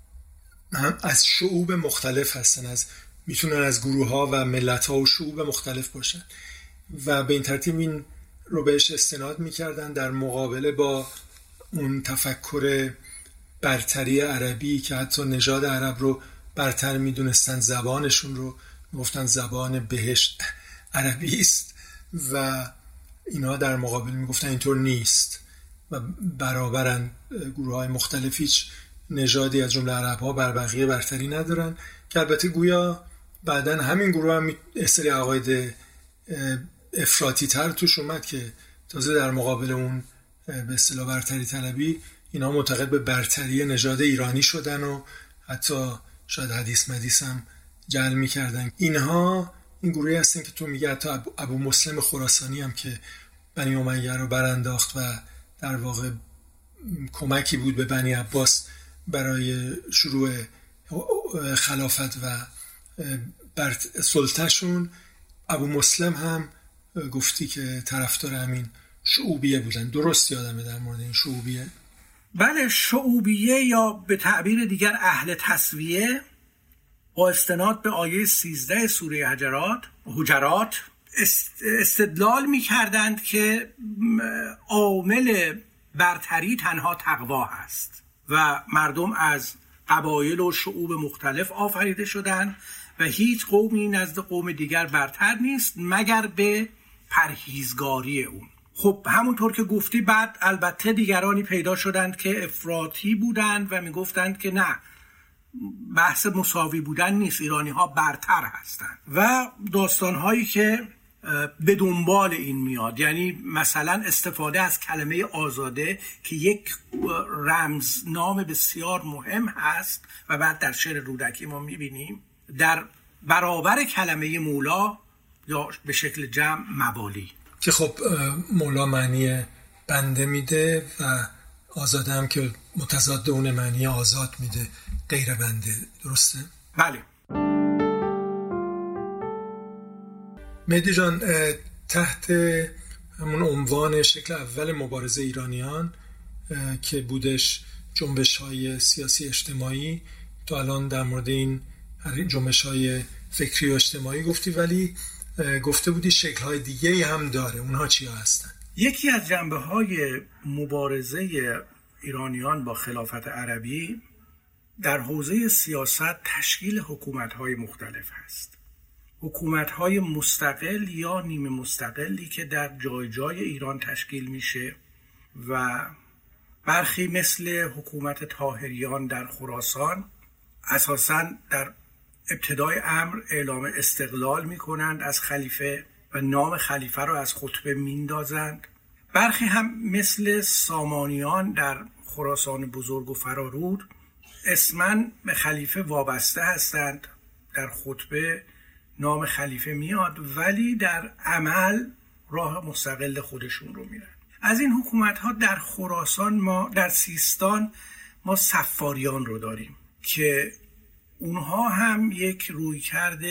هم از شعوب مختلف هستن، از میتونن از گروه ها و ملت ها و شعوب مختلف باشن و به این ترتیب این رو بهش استناد میکردن در مقابله با اون تفکر برتری عربی که حتی نژاد عرب رو برتر میدونستن، زبانشون رو گفتن زبان بهشت عربی است و اینا در مقابل میگفتن اینطور نیست و برابرن، گروه های مختلف هیچ نژادی از جمله عرب ها بر بقیه برتری ندارن که البته گویا بعدن همین گروه هم یه سری عقاید افراطی تر توش اومد که تازه در مقابل اون به اصطلاح برتری طلبی اینا معتقد به برتری نژاد ایرانی شدن و حتی شاید حدیث مدیث هم جعل میکردن. اینها این گروهی هستن که تو میگه حتی ابو مسلم خراسانی هم که بنی امیه رو برانداخت و در واقع کمکی بود به بنی عباس برای شروع خلافت و سلطه‌شون، ابو مسلم هم گفتی که طرفدار همین شعوبیه بودن. درست یادمه در مورد این شعوبیه؟ بله، شعوبیه یا به تعبیر دیگر اهل تسویه با استناد به آیه سیزده سوره حجرات حجرات استدلال می کردند که عامل برتری تنها تقوا هست و مردم از قبایل و شعوب مختلف آفریده شدند و هیچ قومی نزد قوم دیگر برتر نیست مگر به پرهیزگاری اون. خب همونطور که گفتی بعد البته دیگرانی پیدا شدند که افراطی بودند و میگفتند که نه، بحث مساوی بودن نیست، ایرانی ها برتر هستند و داستانهایی که به دنبال این میاد، یعنی مثلا استفاده از کلمه آزاده که یک رمزنام بسیار مهم هست و بعد در شعر رودکی ما میبینیم در برابر کلمه مولا یا به شکل جمع موالی که خب مولا معنی بنده میده و آزاده هم که متضاد اون معنی آزاد میده، غیر بنده. درسته؟ بله. مهدی جان، تحت همون عنوان شکل اول مبارزه ایرانیان که بودش جنبش های سیاسی اجتماعی، تو الان در مورد این جنبش های فکری و اجتماعی گفتی، ولی گفته بودی شکل های دیگه هم داره. اونها چی ها هستن؟ یکی از جنبه های مبارزه ایرانیان با خلافت عربی در حوزه سیاست تشکیل حکومت های مختلف هست. حکومت های مستقل یا نیمه مستقلی که در جای جای ایران تشکیل میشه و برخی مثل حکومت طاهریان در خراسان اساساً در ابتدای امر اعلام استقلال میکنند از خلیفه و نام خلیفه رو از خطبه میندازند. برخی هم مثل سامانیان در خراسان بزرگ و فرارود اسماً به خلیفه وابسته هستند، در خطبه نام خلیفه میاد ولی در عمل راه مستقل خودشون رو میرن. از این حکومت ها در خراسان ما در سیستان ما صفاریان رو داریم که اونها هم یک رویکرد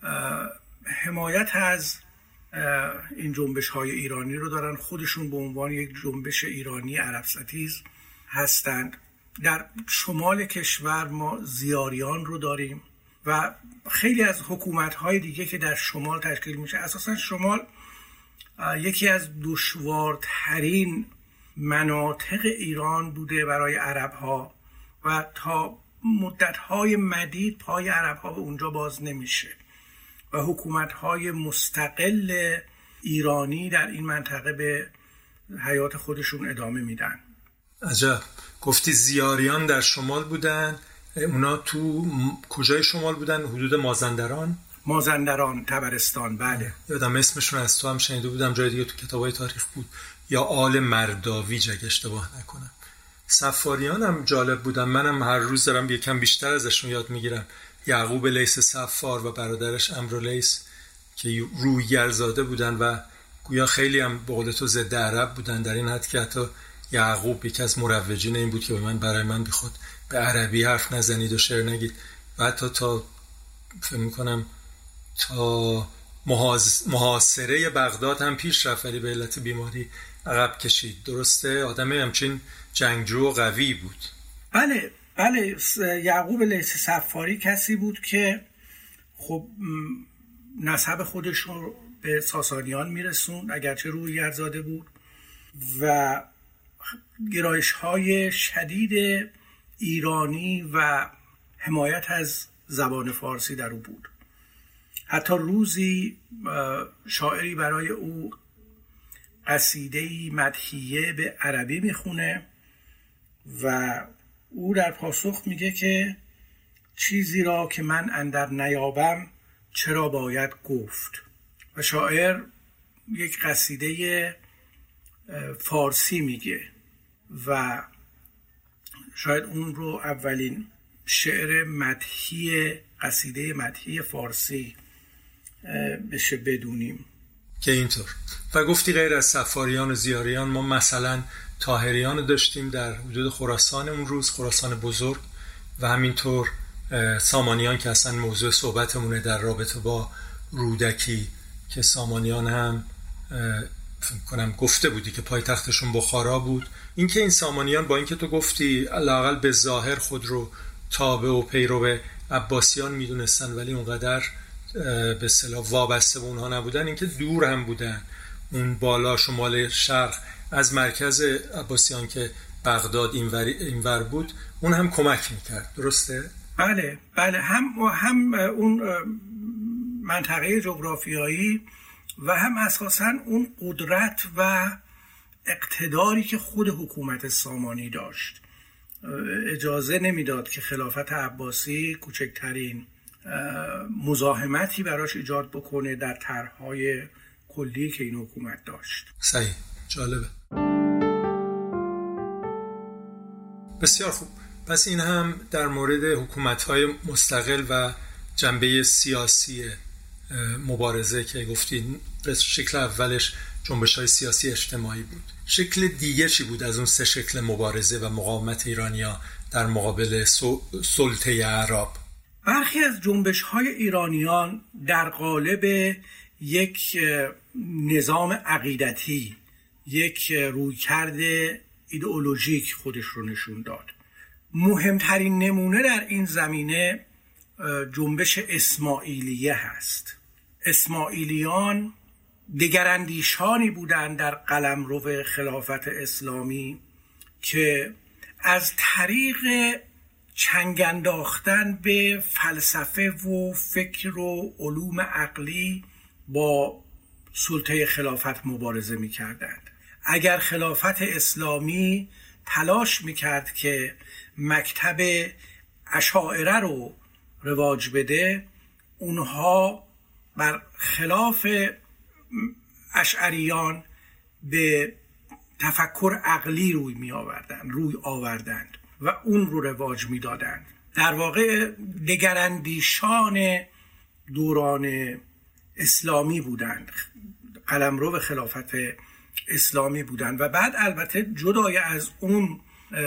حمایت از این جنبش های ایرانی رو دارن. خودشون به عنوان یک جنبش ایرانی عرب ستیز هستند. در شمال کشور ما زیاریان رو داریم و خیلی از حکومت های دیگه که در شمال تشکیل میشه. اساسا شمال یکی از دشوارترین مناطق ایران بوده برای عرب ها و تا مدت های مدید پای عرب ها به اونجا باز نمیشه و حکومت های مستقل ایرانی در این منطقه به حیات خودشون ادامه میدن. عجب. گفتی زیاریان در شمال بودن، اونا تو کجای شمال بودن؟ حدود مازندران؟ مازندران، طبرستان، بله. یادم اسمشون از تو هم شنیده بودم، جای دیگه تو کتابای تاریخ بود، یا آل مرداویج اگه اشتباه نکنم. صفاریان هم جالب بودن، منم هر روز دارم یکم بیشتر ازشون یاد میگیرم. یعقوب لیث صفار و برادرش عمرو لیث که رویگرزاده بودن و گویا خیلی هم به قول تو ضد عرب بودن، در این حد که حتی یعقوب یکی از مروجین این بود که به من برای من بخواد به عربی حرف نزنید و شعر نگید و حتی تا فکر میکنم تا محاصره بغداد هم پیش رفت ولی به علت بیماری عقب کشید. درسته؟ آدم همچین جنگجو و قوی بود. بله بله. یعقوب لیث صفاری کسی بود که خب نسب خودش رو به ساسانیان میرسوند اگرچه رویگرزاده بود و گرایش های شدید ایرانی و حمایت از زبان فارسی در او بود. حتی روزی شاعری برای او قصیده‌ای مدحیه به عربی میخونه و او در پاسخ میگه که چیزی را که من اندر نیابم چرا باید گفت. و شاعر یک قصیده فارسی میگه و شاید اون رو اولین شعر مدحی قصیده مدحی فارسی بشه بدونیم که اینطور. و گفتی غیر از صفاریان و زیاریان ما مثلا طاهریان داشتیم در حدود خراسان، اون روز خراسان بزرگ، و همینطور سامانیان که اصلا موضوع صحبتمونه در رابطه با رودکی که سامانیان هم فکر کنم گفته بودی که پایتختشون بخارا بود. اینکه این سامانیان با اینکه تو گفتی لااقل به ظاهر خود رو تابع و پیرو عباسیان میدونستن ولی اونقدر به اصطلاح وابسته به اونها نبودن، اینکه دور هم بودن، اون بالا شمال شرق از مرکز عباسیان که بغداد اینور اینور بود اون هم کمک میکرد. درسته؟ بله بله. هم هم اون منطقه جغرافیایی و هم اساساً اون قدرت و اقتداری که خود حکومت سامانی داشت اجازه نمیداد که خلافت عباسی کوچکترین مزاحمتی براش ایجاد بکنه در طرح‌های کلی که این حکومت داشت. صحیح. جالبه. بسیار خوب. پس این هم در مورد حکومت‌های مستقل و جنبه سیاسی مبارزه که گفتین به شکل اولش جنبش‌های سیاسی اجتماعی بود. شکل دیگه چی بود از اون سه شکل مبارزه و مقاومت ایرانی‌ها در مقابل سلطه عرب؟ برخی از جنبش‌های ایرانیان در قالب یک نظام عقیدتی، یک رویکرد ایدئولوژیک خودش رو نشون داد. مهمترین نمونه در این زمینه جنبش اسماعیلیه هست. اسماعیلیان دگراندیشانی بودند در قلمرو خلافت اسلامی که از طریق چنگ انداختن به فلسفه و فکر و علوم عقلی با سلطه خلافت مبارزه می کردند. اگر خلافت اسلامی تلاش می کرد که مکتب اشاعره رو رواج بده، اونها بر خلاف اشعریان به تفکر عقلی روی می آوردند روی آوردند و اون رو رواج می دادند. در واقع دگراندیشان دوران اسلامی بودند. قلمرو خلافت اسلامی بودن. و بعد البته جدای از اون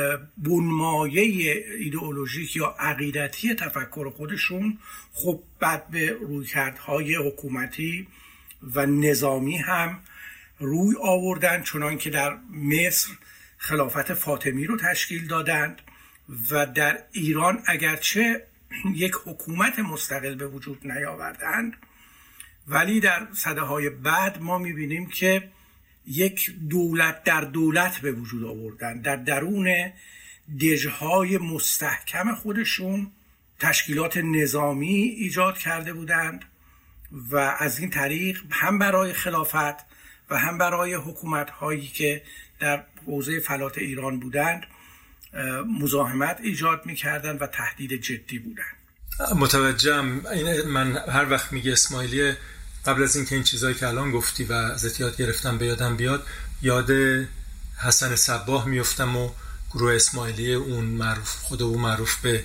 بنمایه ایدئولوژیک یا عقیدتی تفکر خودشون، خب بعد به رویکردهای حکومتی و نظامی هم روی آوردن، چنان که در مصر خلافت فاطمی رو تشکیل دادند و در ایران اگرچه یک حکومت مستقل به وجود نیاوردند، ولی در سده‌های بعد ما می‌بینیم که یک دولت در دولت به وجود آوردن، در درون دژهای مستحکم خودشون تشکیلات نظامی ایجاد کرده بودند و از این طریق هم برای خلافت و هم برای حکومت‌هایی که در حوزه فلات ایران بودند مزاحمت ایجاد می‌کردند و تهدید جدی بودند. متوجهم. این من هر وقت میگه اسماعیلیه، قبل از اینکه این چیزایی که الان گفتی و ازت یاد گرفتم به یادم بیاد، یاد حسن صباح میفتم و گروه اسماعیلیه اون معروف، خود او معروف به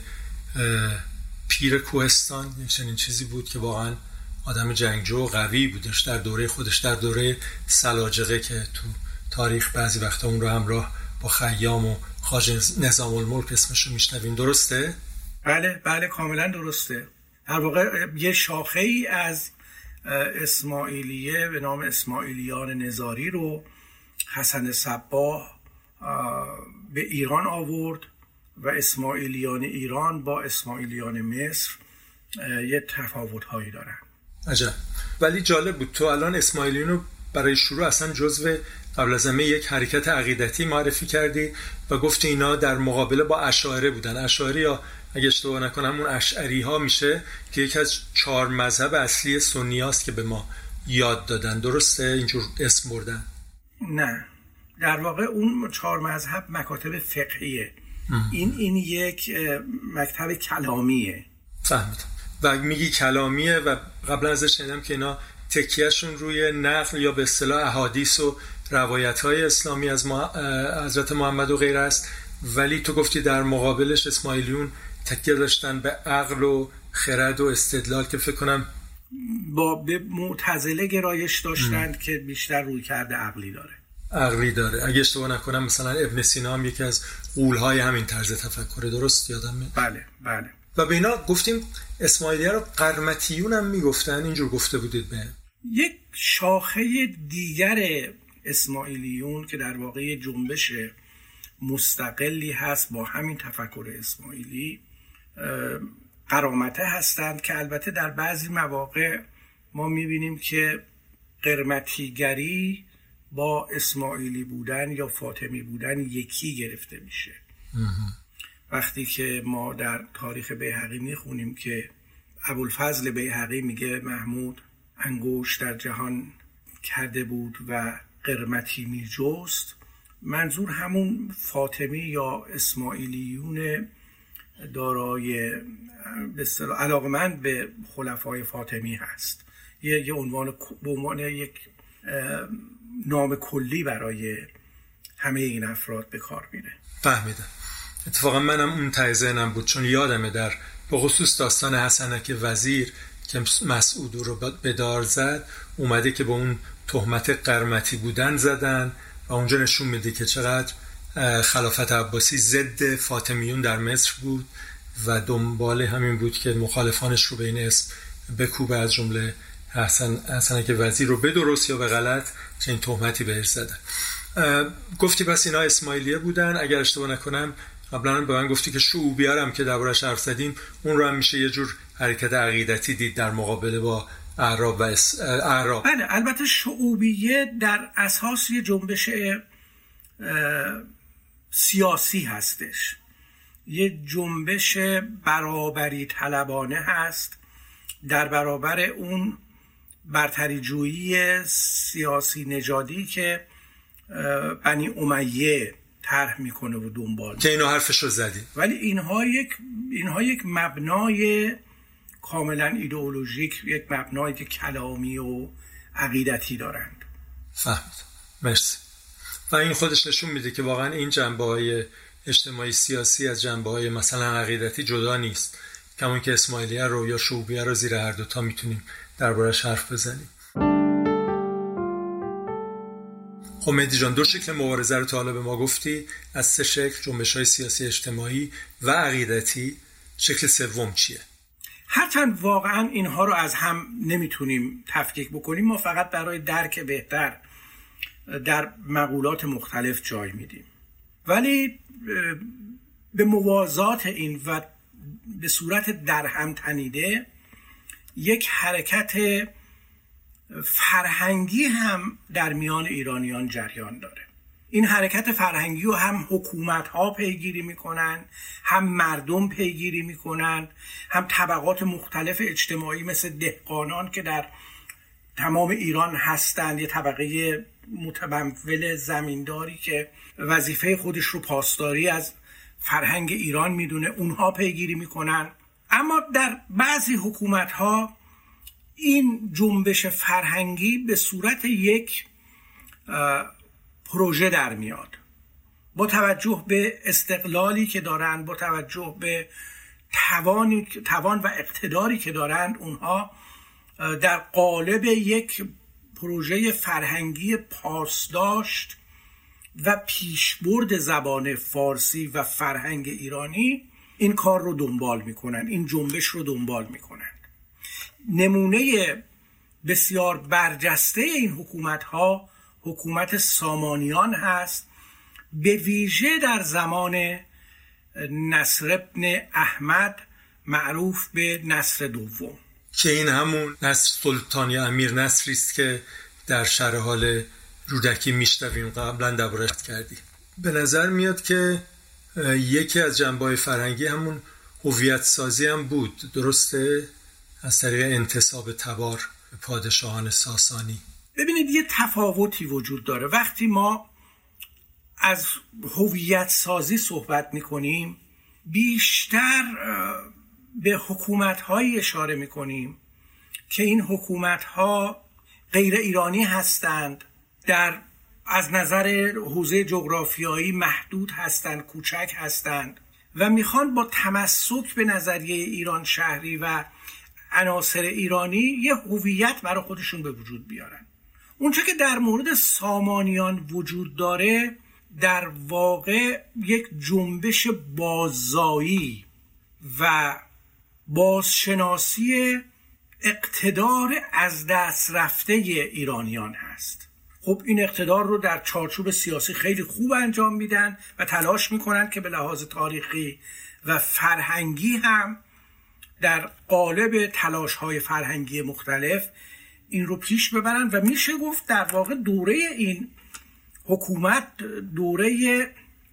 پیر کوهستان، یک چنین چیزی بود که واقعا آدم جنگجو و قوی بودش در دوره خودش، در دوره سلاجقه که تو تاریخ بعضی وقتا اون رو همراه با خیام و خواجه نظام الملک اسمشو میشنویم. درسته؟ بله بله کاملا درسته. در واقع یه شاخه ای از اسماعیلیه به نام اسماعیلیان نظاری رو حسن صباح به ایران آورد و اسماعیلیان ایران با اسماعیلیان مصر یه تفاوت‌هایی دارن. عجب. ولی جالب بود تو الان اسماعیلیون رو برای شروع اصلا جزو قبل از همه یک حرکت عقیدتی معرفی کردی و گفتی اینا در مقابله با اشاعره بودن. اشاعره یا اگه اشتباه نکنم اون اشعری ها میشه که یکی از چهار مذهب اصلی سنی هاست که به ما یاد دادن. درسته اینجور اسم بردن؟ نه، در واقع اون چهار مذهب مکاتب فقهیه. این این یک مکتب کلامیه. فهمیدم. و میگی کلامیه و قبلا ازش شنیدم که اینا تکیهشون روی نقل یا به اصطلاح احادیث و روایت‌های اسلامی از حضرت محمد و غیره است، ولی تو گفتی در مقابلش اسماعیلیون تکیه داشتن به عقل و خرد و استدلال که فکر کنم با به معتزله گرایش داشتند که بیشتر روی کرده عقلی داره عقلی داره. اگه اشتباه نکنم مثلا ابن سینا هم یکی از غول‌های همین طرز تفکر. درست یادم میاد؟ بله بله. و به اینا گفتیم اسماعیلیه رو قرمطیون هم میگفتن، اینجور گفته بودید به یک شاخه دیگر اسماعیلیون که در واقع جنبش مستقلی هست با همین تفکر اسماعیلی قرامته هستند که البته در بعضی مواقع ما میبینیم که قرمطیگری با اسماعیلی بودن یا فاطمی بودن یکی گرفته میشه. وقتی که ما در تاریخ بیهقی میخونیم که ابوالفضل بیهقی میگه محمود انگوش در جهان کرده بود و قرمطی میجست، منظور همون فاطمی یا اسماعیلیون دارای به اصطلاح علاقمند به خلفای فاطمی هست. یه, یه عنوان به عنوان یک نام کلی برای همه این افراد به کار میره. فهمیدم. اتفاقا منم اون ته ذهنم بود، چون یادمه در به خصوص داستان حسنک وزیر که مسعود رو به دار زد اومده که به اون تهمت قرمطی بودن زدن و اونجا نشون میده که چقدر خلافت عباسی ضد فاطمیون در مصر بود و دنبال همین بود که مخالفانش رو به این اسم بکوبه، از جمله حسن حسنک وزیر رو به درست یا به غلط چنین تهمتی بهش زدن. گفتی پس اینا اسماعیلیه بودن. اگر اشتباه نکنم قبلا به من گفتی که شعوبیه هم که دربارش حرف زدیم اون رو هم میشه یه جور حرکت عقیدتی دید در مقابله با اعراب و اس... اعراب. بله البته شعوبیه در اساس یه جنبش سیاسی هستش، یه جنبش برابری طلبانه هست در برابر اون برتری جویی سیاسی نژادی که بنی امیه طرح میکنه و دنبال که اینو حرفش رو زدی. ولی اینها یک اینها یک مبنای کاملا ایدئولوژیک، یک مبنای که کلامی و عقیدتی دارند. فهمید. مرسی. و این خودش نشون میده که واقعا این جنبه‌های اجتماعی سیاسی از جنبه‌های مثلا عقیدتی جدا نیست، کمون که اسماعیلیه رو یا شعوبیه رو زیر هر دوتا میتونیم دربارش حرف بزنیم. خب مهدی جان، دو شکل مبارزه رو تا حالا به ما گفتی، از سه شکل، جنبش‌های سیاسی اجتماعی و عقیدتی. شکل سوم چیه؟ هرچند واقعا اینها رو از هم نمیتونیم تفکیک بکنیم، ما فقط برای درک بهتر در مقولات مختلف جای میدیم. ولی به موازات این و به صورت درهم تنیده یک حرکت فرهنگی هم در میان ایرانیان جریان داره. این حرکت فرهنگی رو هم حکومت‌ها پیگیری میکنن، هم مردم پیگیری میکنن، هم طبقات مختلف اجتماعی مثل دهقانان که در تمام ایران هستند، یه طبقه متمول زمینداری که وظیفه خودش رو پاسداری از فرهنگ ایران میدونه، اونها پیگیری میکنن. اما در بعضی حکومت‌ها این جنبش فرهنگی به صورت یک پروژه در میاد، با توجه به استقلالی که دارند، با توجه به توانی توان و اقتداری که دارند، اونها در قالب یک پروژه فرهنگی پاسداشت و پیشبرد زبان فارسی و فرهنگ ایرانی این کار رو دنبال میکنن، این جنبش رو دنبال میکنن. نمونه بسیار برجسته این حکومت ها حکومت سامانیان هست، به ویژه در زمان نصر ابن احمد معروف به نصر دوم، که این همون نصر سلطان یا امیر نصری است که در شرح حال رودکی میشنویم، قبلا دربارش کردی. به نظر میاد که یکی از جنبه‌های فرهنگی همون هویت سازی هم بود، درسته؟ از طریق انتساب تبار به پادشاهان ساسانی. ببینید یه تفاوتی وجود داره. وقتی ما از هویت سازی صحبت میکنیم بیشتر به حکومت‌هایی اشاره میکنیم که این حکومت‌ها غیر ایرانی هستند، در از نظر حوزه جغرافیایی محدود هستند، کوچک هستند و میخوان با تمسک به نظریه ایران شهری و عناصر ایرانی یه هویت برای خودشون به وجود بیارن. اونچه که در مورد سامانیان وجود داره در واقع یک جنبش باززایی و بازشناسی اقتدار از دست رفته ایرانیان هست. خب این اقتدار رو در چارچوب سیاسی خیلی خوب انجام میدن و تلاش میکنن که به لحاظ تاریخی و فرهنگی هم در قالب تلاش‌های فرهنگی مختلف این رو پیش ببرن و میشه گفت در واقع دوره این حکومت دوره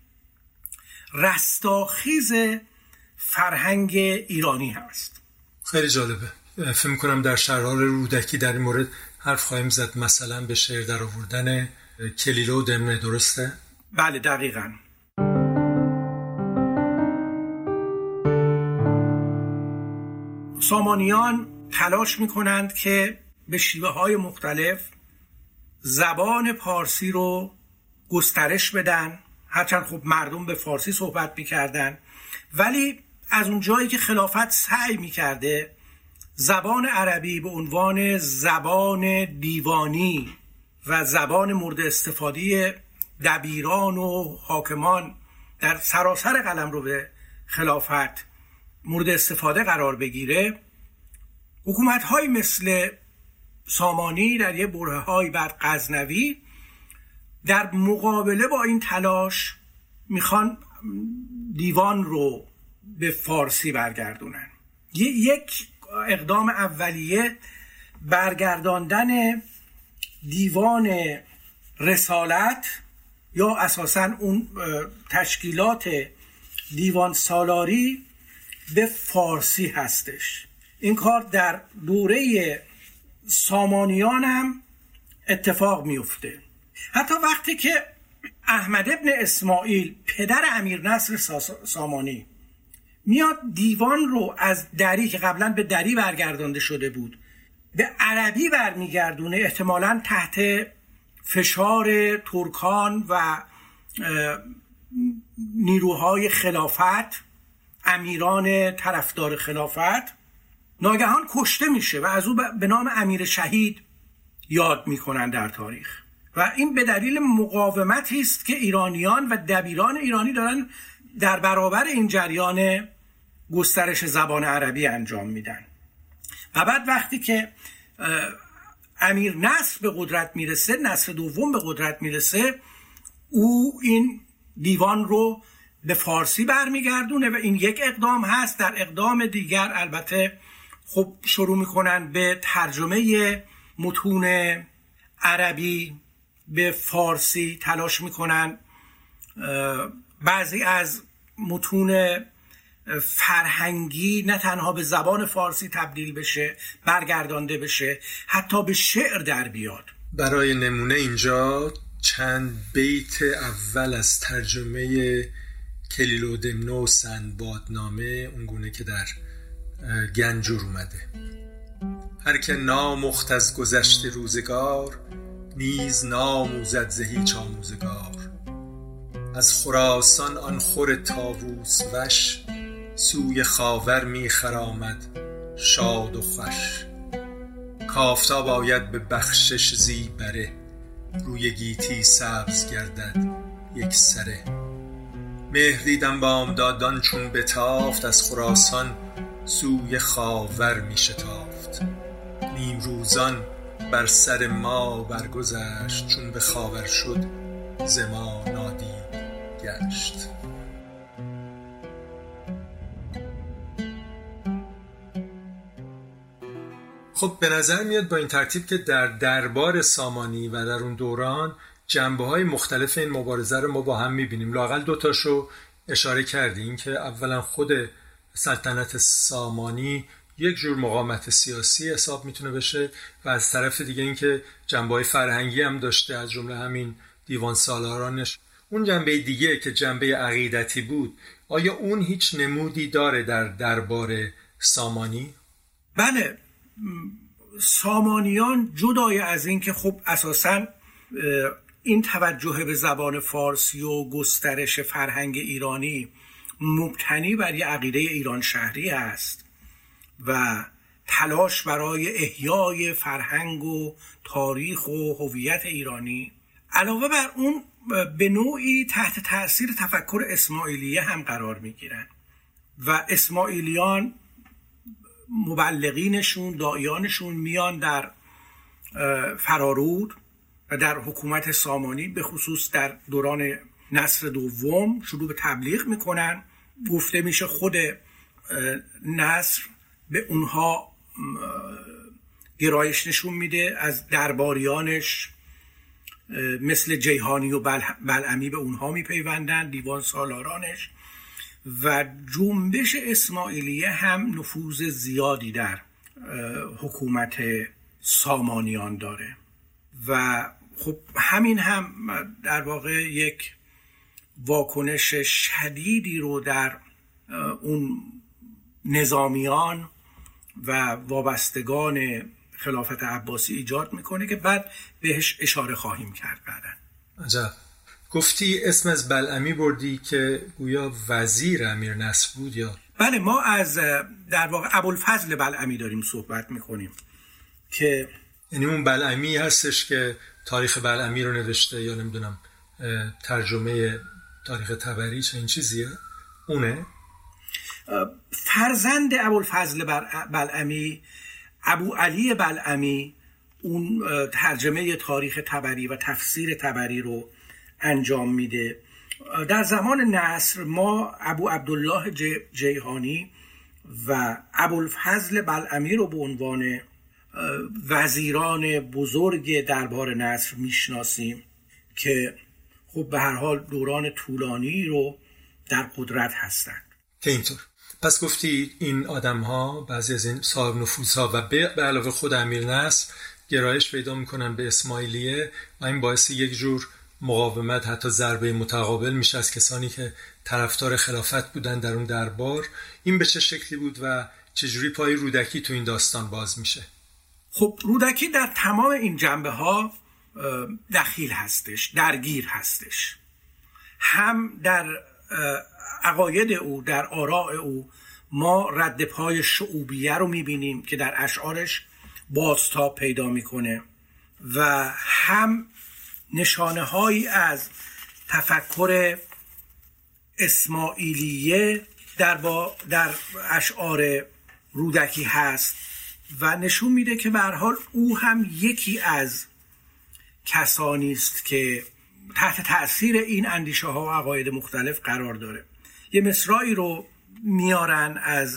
رستاخیز فرهنگ ایرانی هست. خیلی جالبه. فکر می‌کنم در شرحال رودکی در این مورد حرف خواهیم زد، مثلا به شعر در آوردن کلیله و دمنه، درسته؟ بله دقیقاً. سامانیان تلاش میکنند که به شیوه های مختلف زبان پارسی رو گسترش بدن، هرچند خب مردم به فارسی صحبت میکردن، ولی از اون جایی که خلافت سعی میکرده زبان عربی به عنوان زبان دیوانی و زبان مورد استفاده دبیران و حاکمان در سراسر قلمرو به خلافت مورد استفاده قرار بگیره، حکومت‌های مثل سامانی در یه برهه‌های بر غزنوی در مقابله با این تلاش میخوان دیوان رو به فارسی برگردونن. یک اقدام اولیه برگرداندن دیوان رسالت یا اساساً اون تشکیلات دیوان سالاری به فارسی هستش. این کار در دوره سامانیان هم اتفاق میفته. حتی وقتی که احمد ابن اسماعیل پدر امیر نصر سامانی میاد دیوان رو از دری که قبلا به دری برگردانده شده بود به عربی برمیگردونه، احتمالاً تحت فشار ترکان و نیروهای خلافت، امیران طرفدار خلافت، ناگهان کشته میشه و از او به نام امیر شهید یاد میکنن در تاریخ. و این به دلیل مقاومتی است که ایرانیان و دبیران ایرانی دارن در برابر این جریان گسترش زبان عربی انجام میدن. و بعد وقتی که امیر نصر به قدرت میرسه، نصر دوم به قدرت میرسه، او این دیوان رو به فارسی برمیگردونه و این یک اقدام هست. در اقدام دیگر البته خب شروع میکنن به ترجمه متون عربی به فارسی، تلاش میکنن بعضی از متون فرهنگی نه تنها به زبان فارسی تبدیل بشه، برگردانده بشه، حتی به شعر در بیاد. برای نمونه اینجا چند بیت اول از ترجمه کلیلودمنو سندبادنامه، اون گونه که در گنجور اومده: هر که نامخت از گذشت روزگار، نیز ناموزد ز هیچ آموزگار. از خراسان آن خور طاووس وش، سوی خاور می خرامد شاد و خوش. کافتاب آید به بخشش زی بره، روی گیتی سبز گردد یک سره. مهر دیدم بامدادان چون بتافت، از خراسان سوی خاور می شتافت. نیم روزان بر سر ما برگذشت، چون به خاور شد ز ما نادید گشت. خب به نظر میاد با این ترتیب که در دربار سامانی و در اون دوران جنبه‌های مختلف این مبارزه رو ما با هم می‌بینیم. لااقل دو تاشو اشاره کردیم که اولا خود سلطنت سامانی یک جور مقاومت سیاسی حساب میتونه بشه و از طرف دیگه این که جنبه‌های فرهنگی هم داشته، از جمله همین دیوان سالارانش. اون جنبه دیگه که جنبه عقیدتی بود، آیا اون هیچ نمودی داره در دربار سامانی؟ بله، سامانیان جدای از این که خب اساساً این توجه به زبان فارسی و گسترش فرهنگ ایرانی مبتنی بر یه عقیده ایران شهری است و تلاش برای احیای فرهنگ و تاریخ و هویت ایرانی، علاوه بر اون به نوعی تحت تأثیر تفکر اسماعیلیه هم قرار میگیرن و اسماعیلیان مبلغینشون، داعیانشون میان در فرارود و در حکومت سامانی به خصوص در دوران نصر دوم شروع به تبلیغ میکنن. گفته میشه خود نصر به اونها گرایش نشون میده، از درباریانش مثل جیهانی و بلعمی به اونها میپیوندن، دیوان سالارانش، و جنبش اسماعیلیه هم نفوذ زیادی در حکومت سامانیان داره و خب همین هم در واقع یک واکنش شدیدی رو در اون نظامیان و وابستگان خلافت عباسی ایجاد میکنه که بعد بهش اشاره خواهیم کرد بعداً. عجب. گفتی اسم از بلعمی بردی که گویا وزیر امیر نصر بود یا؟ بله، ما از در واقع ابوالفضل بلعمی داریم صحبت میکنیم که یعنی اون بلعمی هستش که تاریخ بلعمی رو نوشته یا نمیدونم ترجمه تاریخ طبری چه این چیزیه؟ اونه؟ فرزند ابوالفضل بلعمی، ابو علی بلعمی، اون ترجمه تاریخ طبری و تفسیر طبری رو انجام میده. در زمان نصر ما ابو عبدالله جیهانی و ابوالفضل بلعمی رو به عنوان وزیران بزرگ دربار نصر میشناسیم که خب به هر حال دوران طولانی رو در قدرت هستند. که اینطور پس گفتی این آدم ها، بعضی از این صاحب نفوذ ها و به علاوه خود امیر نصر گرایش پیدا میکنن به اسماعیلیه و این باعث یک جور مقاومت، حتی ضربه متقابل میشه از کسانی که طرفدار خلافت بودن در اون دربار. این به چه شکلی بود و چجوری پای رودکی تو این داستان باز میشه؟ خب رودکی در تمام این جنبه ها دخیل هستش، درگیر هستش، هم در عقاید او، در آراء او ما رد پای شعوبیه رو میبینیم که در اشعارش بازتاب پیدا میکنه و هم نشانه هایی از تفکر اسماعیلیه در, با در اشعار رودکی هست و نشون میده که به هر حال او هم یکی از کسانی است که تحت تأثیر این اندیشه ها و عقاید مختلف قرار داره. یه مصرعی رو میارن از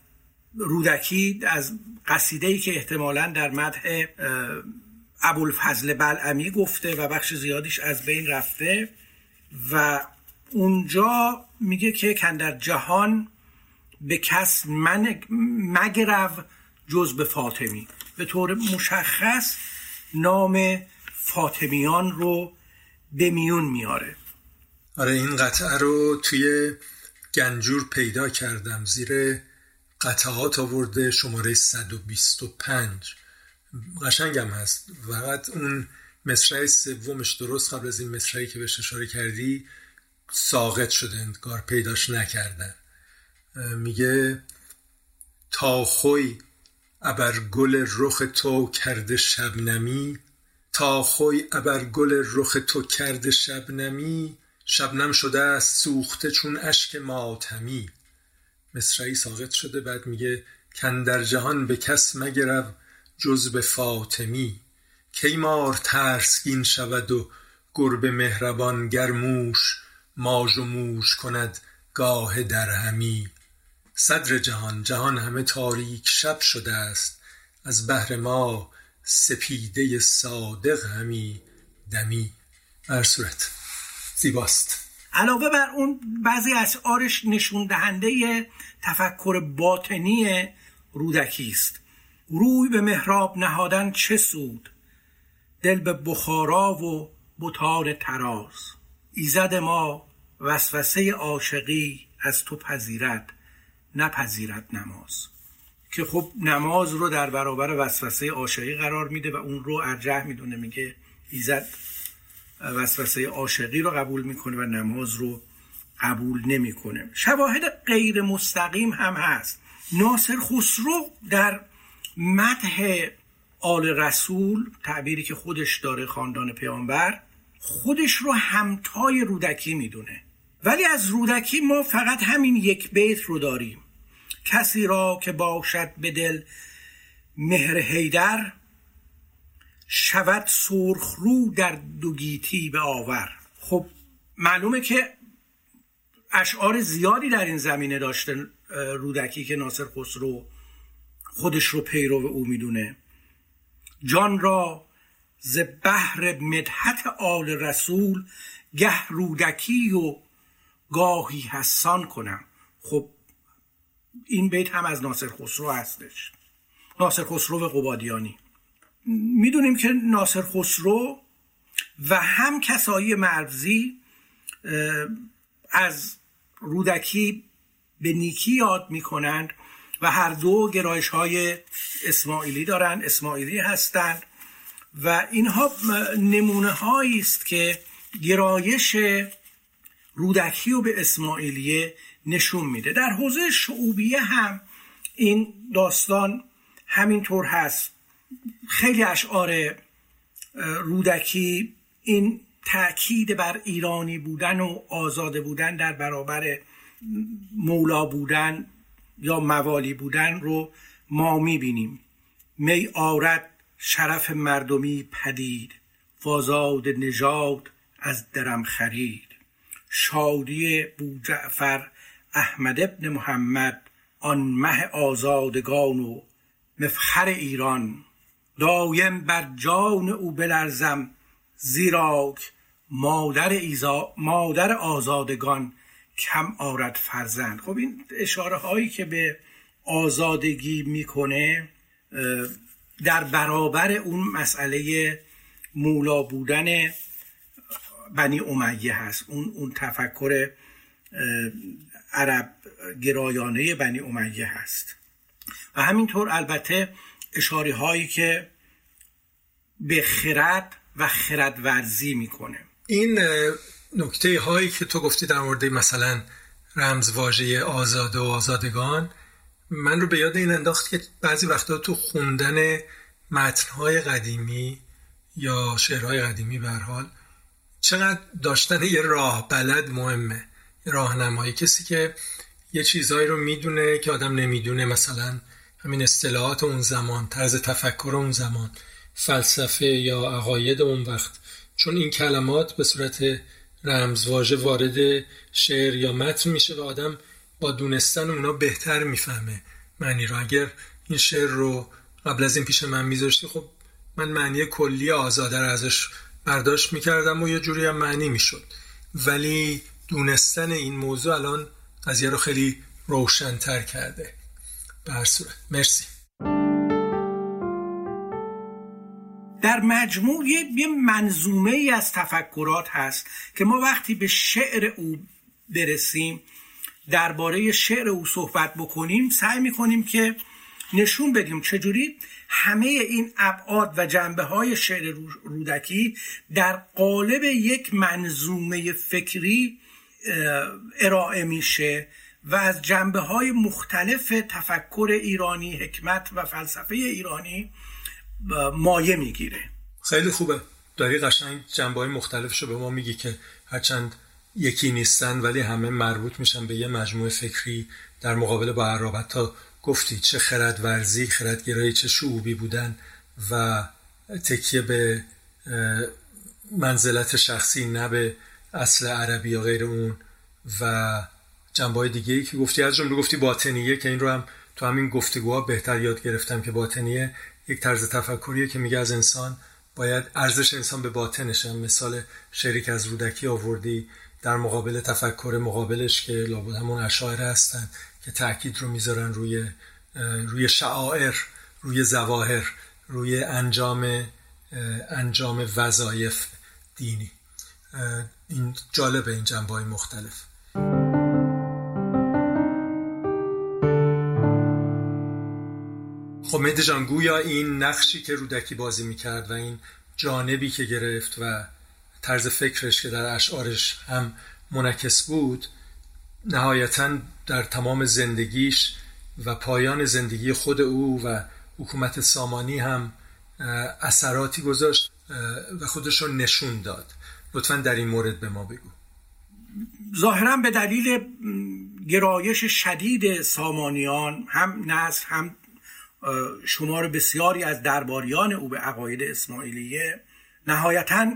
رودکی، از قصیده‌ای که احتمالاً در مدح ابوالفضل بلعمی گفته و بخش زیادیش از بین رفته و اونجا میگه که کاندر جهان به کس من مگرو جز به فاطمی. به طور مشخص نام فاطمیان رو به میون میاره. آره این قطعه رو توی گنجور پیدا کردم، زیر قطعات آورده شماره صد و بیست و پنج. قشنگم هست. فقط اون مصرع سومش درست قبل از این مصرعی که بهش اشاره کردی ساقط شده، انگار پیداش نکردن. میگه تا خوی ابر گل رخ تو کرده شبنمی، تا خوی ابر گل رخ تو کرده شبنمی، شبنم شده است سوخته چون اشک ماتمی. مصرعی ساقط شده. بعد میگه کاندر جهان به کس مگرو جز به فاطمی، کی مار ترسگین شود و گربه مهربان، گر موش ماژ و موش کند گاه درهمی. صدر جهان جهان همه تاریک شب شده است، از بهر ما سپیده صادق همی دمی. هر صورت زیباست. علاوه بر اون بعضی اشعارش نشون دهنده تفکر باطنی رودکی است. روی به محراب نهادن چه سود، دل به بخارا و بتان طراز. ایزد ما وسوسه عاشقی از تو پذیرد، نپذیرد نماز. که خب نماز رو در برابر وسوسه عاشقی قرار میده و اون رو ارجح میدونه، میگه ایزد وسوسه عاشقی رو قبول میکنه و نماز رو قبول نمیکنه. شواهد غیر مستقیم هم هست. ناصر خسرو در مدح آل رسول، تعبیری که خودش داره، خاندان پیامبر، خودش رو همتای رودکی میدونه. ولی از رودکی ما فقط همین یک بیت رو داریم: کسی را که باشد به دل مهر حیدر، شود سرخ رو در دوگیتی به آور. خب معلومه که اشعار زیادی در این زمینه داشته رودکی که ناصر خسرو خودش رو پیرو او میدونه. جان را ز بحر مدحت آل رسول، گه رودکی و گاهی حسان کنم. خب این بیت هم از ناصر خسرو هستش، ناصر خسرو قبادیانی. میدونیم که ناصر خسرو و هم کسایی مرزی از رودکی به نیکی یاد میکنند و هر دو گرایش های اسماعیلی دارند، اسماعیلی هستند و اینها نمونه هایی است که گرایش رودکی رو به اسماعیلیه نشون میده. در حوزه شعوبیه هم این داستان همینطور هست. خیلی اشعار رودکی این تأکید بر ایرانی بودن و آزاده بودن در برابر مولا بودن یا موالی بودن رو ما میبینیم. می آرد شرف مردمی پدید، فازاد نژاد از درم خرید. شادی بوجعفر احمد ابن محمد، آن مه آزادگان و مفخر ایران. دایم بر جان او بلرزم، زیراک مادر ایزا مادر آزادگان کم آرد فرزند. خب این اشاره هایی که به آزادگی میکنه در برابر اون مسئله مولا بودن بنی امیه هست، اون اون تفکر عرب گرایانه بنی امیه هست. و همینطور البته اشاره هایی که به خرد و خردورزی میکنه. این نکته هایی که تو گفتی در مورد مثلا رمز واژه آزاده و آزادگان من رو به یاد این انداخت که بعضی وقتا تو خوندن متن‌های قدیمی یا شعرهای قدیمی به هر حال چقدر داشتن یه راه بلد مهمه، راهنمایی. کسی که یه چیزایی رو میدونه که آدم نمیدونه، مثلا همین اصطلاحات اون زمان، طرز تفکر اون زمان، فلسفه یا عقاید اون وقت، چون این کلمات به صورت رمزواژه وارد شعر یا متن میشه و آدم با دونستن اونا بهتر میفهمه معنی رو. اگر این شعر رو قبل از این پیش من میذاشتی، خب من معنی کلی آزاده رو ازش برداشت میکردم و یه جوری هم معنی میشد، ولی دونستن این موضوع الان قضیه رو خیلی روشن‌تر کرده. به هر صورت مرسی. در مجموع یه منظومه ای از تفکرات هست که ما وقتی به شعر او برسیم، درباره شعر او صحبت بکنیم، سعی میکنیم که نشون بدیم چجوری همه این ابعاد و جنبه‌های شعر رودکی در قالب یک منظومه فکری ارائه میشه و از جنبه‌های مختلف تفکر ایرانی، حکمت و فلسفه ایرانی مایه میگیره. خیلی خوبه، داری قشنگ جنبه‌های مختلفشو به ما میگی که هرچند یکی نیستن ولی همه مربوط میشن به یه مجموعه فکری در مقابل با اعراب. حتی گفتی چه خردورزی، خردگرایی، چه شعوبی بودن و تکیه به منزلت شخصی، نه به اصل عربی یا غیر اون، و جنبه‌های دیگه‌ای که گفتی، از جمله گفتی باطنیه که این رو هم تو همین گفتگوها بهتر یاد گرفتم که باطنیه یک طرز تفکریه که میگه از انسان باید ارزش انسان به باطنشه. مثال شعری که از رودکی آوردی در مقابل تفکر مقابلش که لابد همون اشاعره هستن که تأکید رو میذارن روی روی شعائر، روی ظواهر، روی انجام انجام وظایف دینی. این جالبه، این جنبه‌های مختلف. خب مهدی جان، گویا این نقشی که رودکی بازی میکرد و این جانبی که گرفت و طرز فکرش که در اشعارش هم منعکس بود، نهایتاً در تمام زندگیش و پایان زندگی خود او و حکومت سامانی هم اثراتی گذاشت و خودش رو نشون داد. لطفاً در این مورد به ما بگو. ظاهراً به دلیل گرایش شدید سامانیان، هم نصر هم شمار بسیاری از درباریان او به عقاید اسماعیلیه، نهایتاً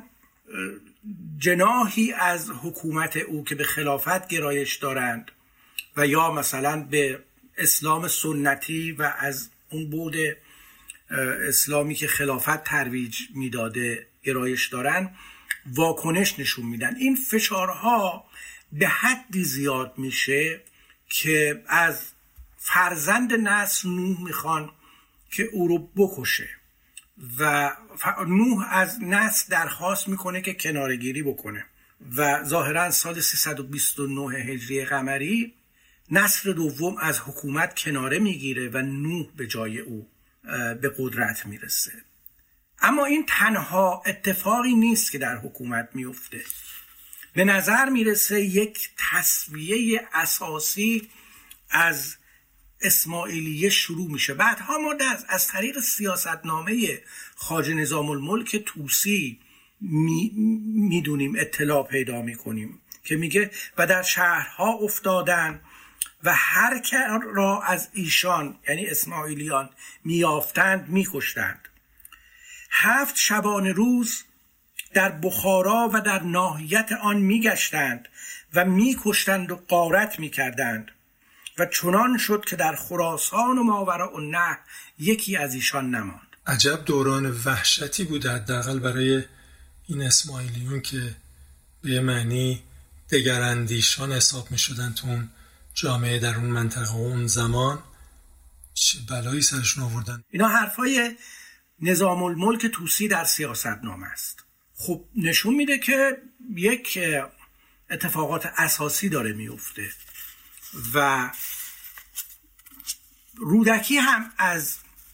جناحی از حکومت او که به خلافت گرایش دارند و یا مثلا به اسلام سنتی و از اون بود اسلامی که خلافت ترویج میداده گرایش دارن، واکنش نشون میدن. این فشارها به حدی زیاد میشه که از فرزند نصر نوح میخوان که او رو بکشه و نوح از نصر درخواست میکنه که کنارگیری بکنه و ظاهرا سال سیصد و بیست و نه هجری قمری نصر دوم از حکومت کناره میگیره و نوح به جای او به قدرت میرسه. اما این تنها اتفاقی نیست که در حکومت میفته. به نظر میرسه یک تصفیه اساسی از اسماعیلیه شروع میشه. بعدها ما از طریق سیاستنامه خواجه نظام الملک طوسی میدونیم، می اطلاع پیدا میکنیم که میگه و در شهرها افتادن و هر که را از ایشان یعنی اسماعیلیان میافتند میکشتند. هفت شبانه روز در بخارا و در ناحیت آن میگشتند و میکشتند و غارت میکردند و چنان شد که در خراسان و ماوراءالنهر یکی از ایشان نماند. عجب دوران وحشتی بود حداقل برای این اسماعیلیون که به معنی دگراندیشان حساب می شدن تو اون جامعه در اون منطقه اون زمان. چه بلایی سرشون آوردن. اینا حرفای نظام الملک طوسی در سیاستنامه است. خب نشون میده که یک اتفاقات اساسی داره میفته و رودکی هم از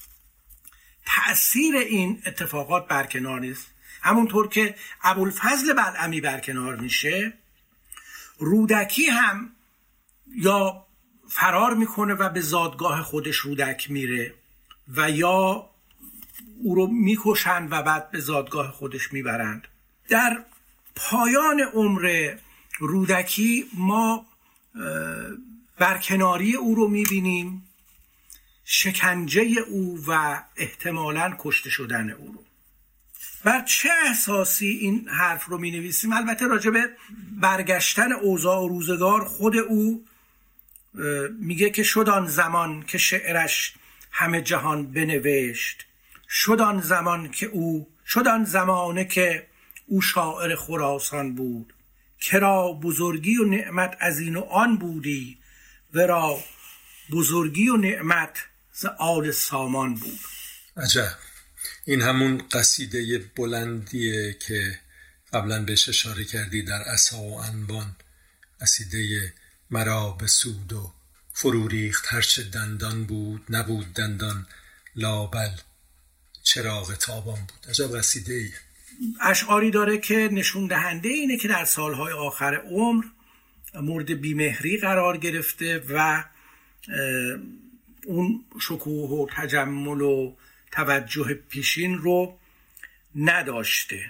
تأثیر این اتفاقات برکنار نیست. همونطور که ابوالفضل بلعمی برکنار میشه، رودکی هم یا فرار میکنه و به زادگاه خودش رودک میره و یا او رو میکشن و بعد به زادگاه خودش میبرند. در پایان عمر رودکی ما برکناری او رو میبینیم، شکنجه او و احتمالاً کشته شدن او رو. بر چه اساسی این حرف رو می نویسیم؟ البته راجع به برگشتن اوضاع و روزگار خود او میگه که شد آن زمان که شعرش همه جهان بنوشت، شد آن زمان که او شد آن زمانه که او شاعر خراسان بود، کرا بزرگی و نعمت از این و آن بودی، ورا بزرگی و نعمت ز آل سامان بود. عجب، این همون قصیده بلندیه که قبلا بهش اشاره کردی در عصا و انبان، قصیده مرا بسود و فرو ریخت هرچه دندان بود، نبود دندان لابل چراغ تابان بود. عجب قصیده ای. اشعاری داره که نشون دهنده اینه که در سالهای آخر عمر مورد بیمهری قرار گرفته و اون شکوه و تجمل و توجه پیشین رو نداشته.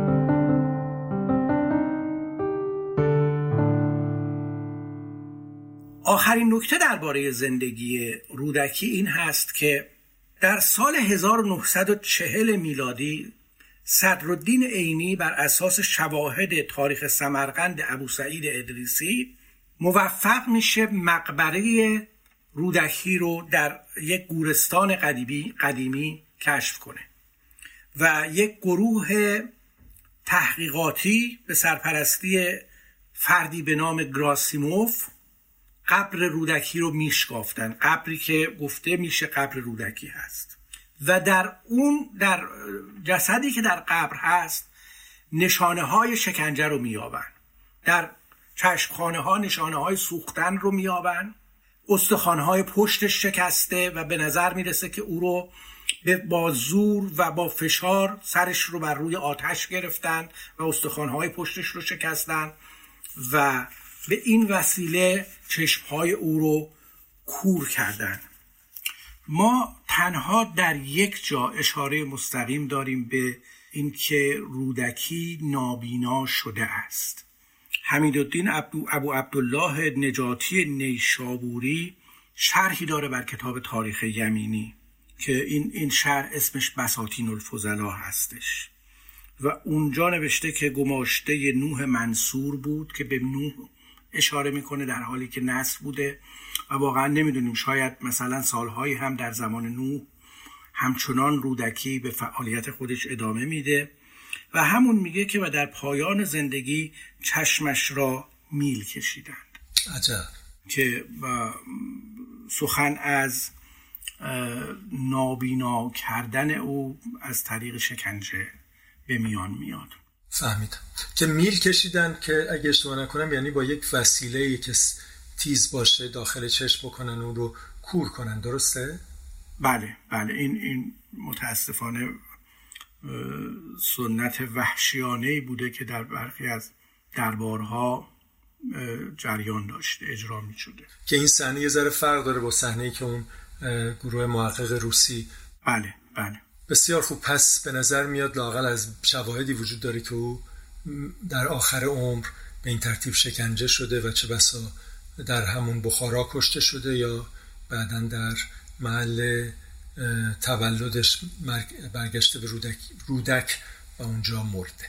آخرین نکته درباره زندگی رودکی این هست که در سال هزار و نهصد و چهل میلادی صدرالدین عینی بر اساس شواهد تاریخ سمرقند ابوسعید ادریسی موفق میشه مقبره رودکی رو در یک گورستان قدیمی قدیمی کشف کنه و یک گروه تحقیقاتی به سرپرستی فردی به نام گراسیموف قبر رودکی رو میشکافتن، قبری که گفته میشه قبر رودکی هست و در اون در جسدی که در قبر هست نشانه های شکنجه رو میابن، در چشمخانه ها نشانه های سوختن رو میابن، استخوان های پشتش شکسته و به نظر میرسه که او رو با زور و با فشار سرش رو بر روی آتش گرفتن و استخوان های پشتش رو شکستن و به این وسیله چشمهای او رو کور کردن. ما تنها در یک جا اشاره مستقیم داریم به اینکه رودکی نابینا شده است. حمیدالدین ابو عبدالله نجاتی نیشابوری شرحی داره بر کتاب تاریخ یمینی که این این شرح اسمش بساطین الفضلا هستش و اونجا نوشته که گماشته نوح منصور بود که به نوح اشاره میکنه در حالی که نصر بوده و واقعا نمیدونیم، شاید مثلا سالهایی هم در زمان نوح همچنان رودکی به فعالیت خودش ادامه میده و همون میگه که و در پایان زندگی چشمش را میل کشیدند. عجب. که سخن از نابینا کردن او از طریق شکنجه به میان میاد. فهمیدم که میل کشیدن که اگه اشتباه نکنم یعنی با یک وسیله که تیز باشه داخل چشم بکنن اون رو کور کنن، درسته؟ بله بله، این این متاسفانه سنت وحشیانه‌ای بوده که در برخی از دربارها جریان داشته، اجرا می شده. که این صحنه یه ذره فرق داره با صحنه‌ای که اون گروه محقق روسی. بله بله. بسیار خوب. پس به نظر میاد لااقل از شواهدی وجود داره که او در آخر عمر به این ترتیب شکنجه شده و چه بسا در همون بخارا کشته شده یا بعداً در محل تولدش برگشته به رودک, رودک و اونجا مرده.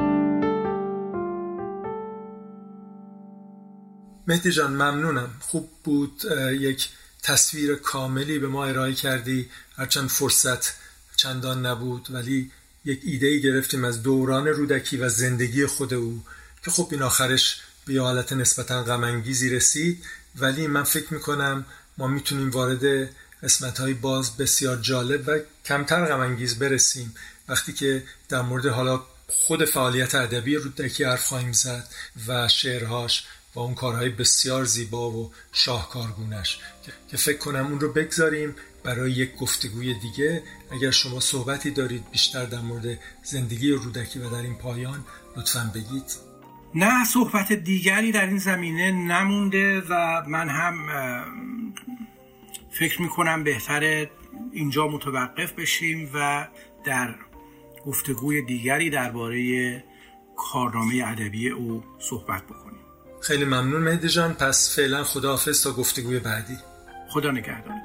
مهدی جان ممنونم، خوب بود، یک تصویر کاملی به ما ارائه کردی، هرچند فرصت چندان نبود ولی یک ایده‌ای گرفتیم از دوران رودکی و زندگی خود او که خب این آخرش به حالت نسبتاً غم انگیزی رسید، ولی من فکر میکنم ما میتونیم وارد قسمت‌های باز بسیار جالب و کمتر غم انگیز برسیم وقتی که در مورد حالا خود فعالیت ادبی رودکی حرف خواهیم زد و شعرهاش و اون کارهای بسیار زیبا و شاهکارگونش که فکر کنم اون رو بگذاریم برای یک گفتگوی دیگه. اگر شما صحبتی دارید بیشتر در مورد زندگی رودکی و در این پایان لطفاً بگید. نه، صحبت دیگری در این زمینه نمونده و من هم فکر میکنم بهتره اینجا متوقف بشیم و در گفتگوی دیگری درباره کارنامه ادبی او صحبت بکنیم. خیلی ممنون مهدی جان. پس فعلا خداحافظ تا گفتگوی بعدی. خدا نگهدارت.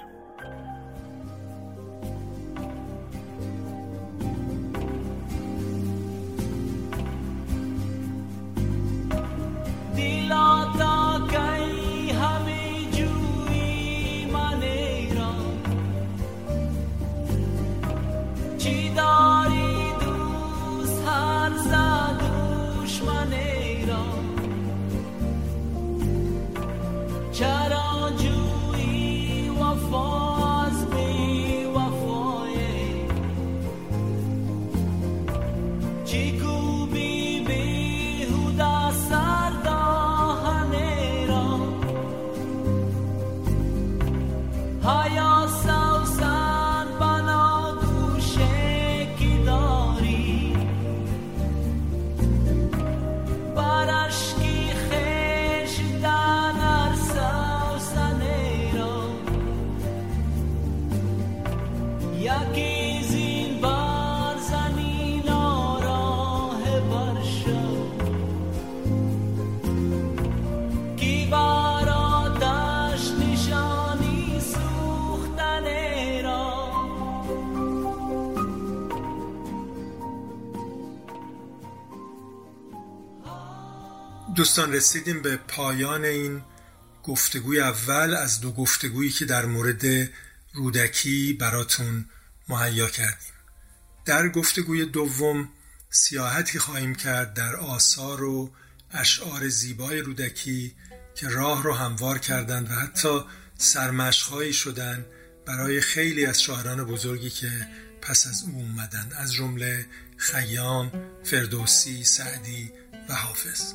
دوستان رسیدیم به پایان این گفتگوی اول از دو گفتگویی که در مورد رودکی براتون مهیا کردیم. در گفتگوی دوم سیاحتی خواهیم کرد در آثار و اشعار زیبای رودکی که راه رو هموار کردند و حتی سرمشق‌هایی شدند برای خیلی از شاعران بزرگی که پس از او اومدن، از جمله خیام، فردوسی، سعدی و حافظ.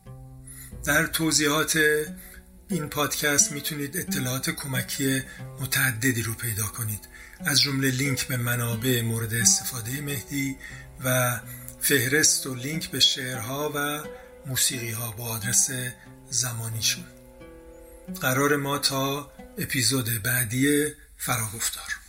در توضیحات این پادکست میتونید اطلاعات کمکی متعددی رو پیدا کنید، از جمله لینک به منابع مورد استفاده مهدی و فهرست و لینک به شعرها و موسیقی‌ها با آدرس زمانیشون. قرار ما تا اپیزود بعدی فراگفتار.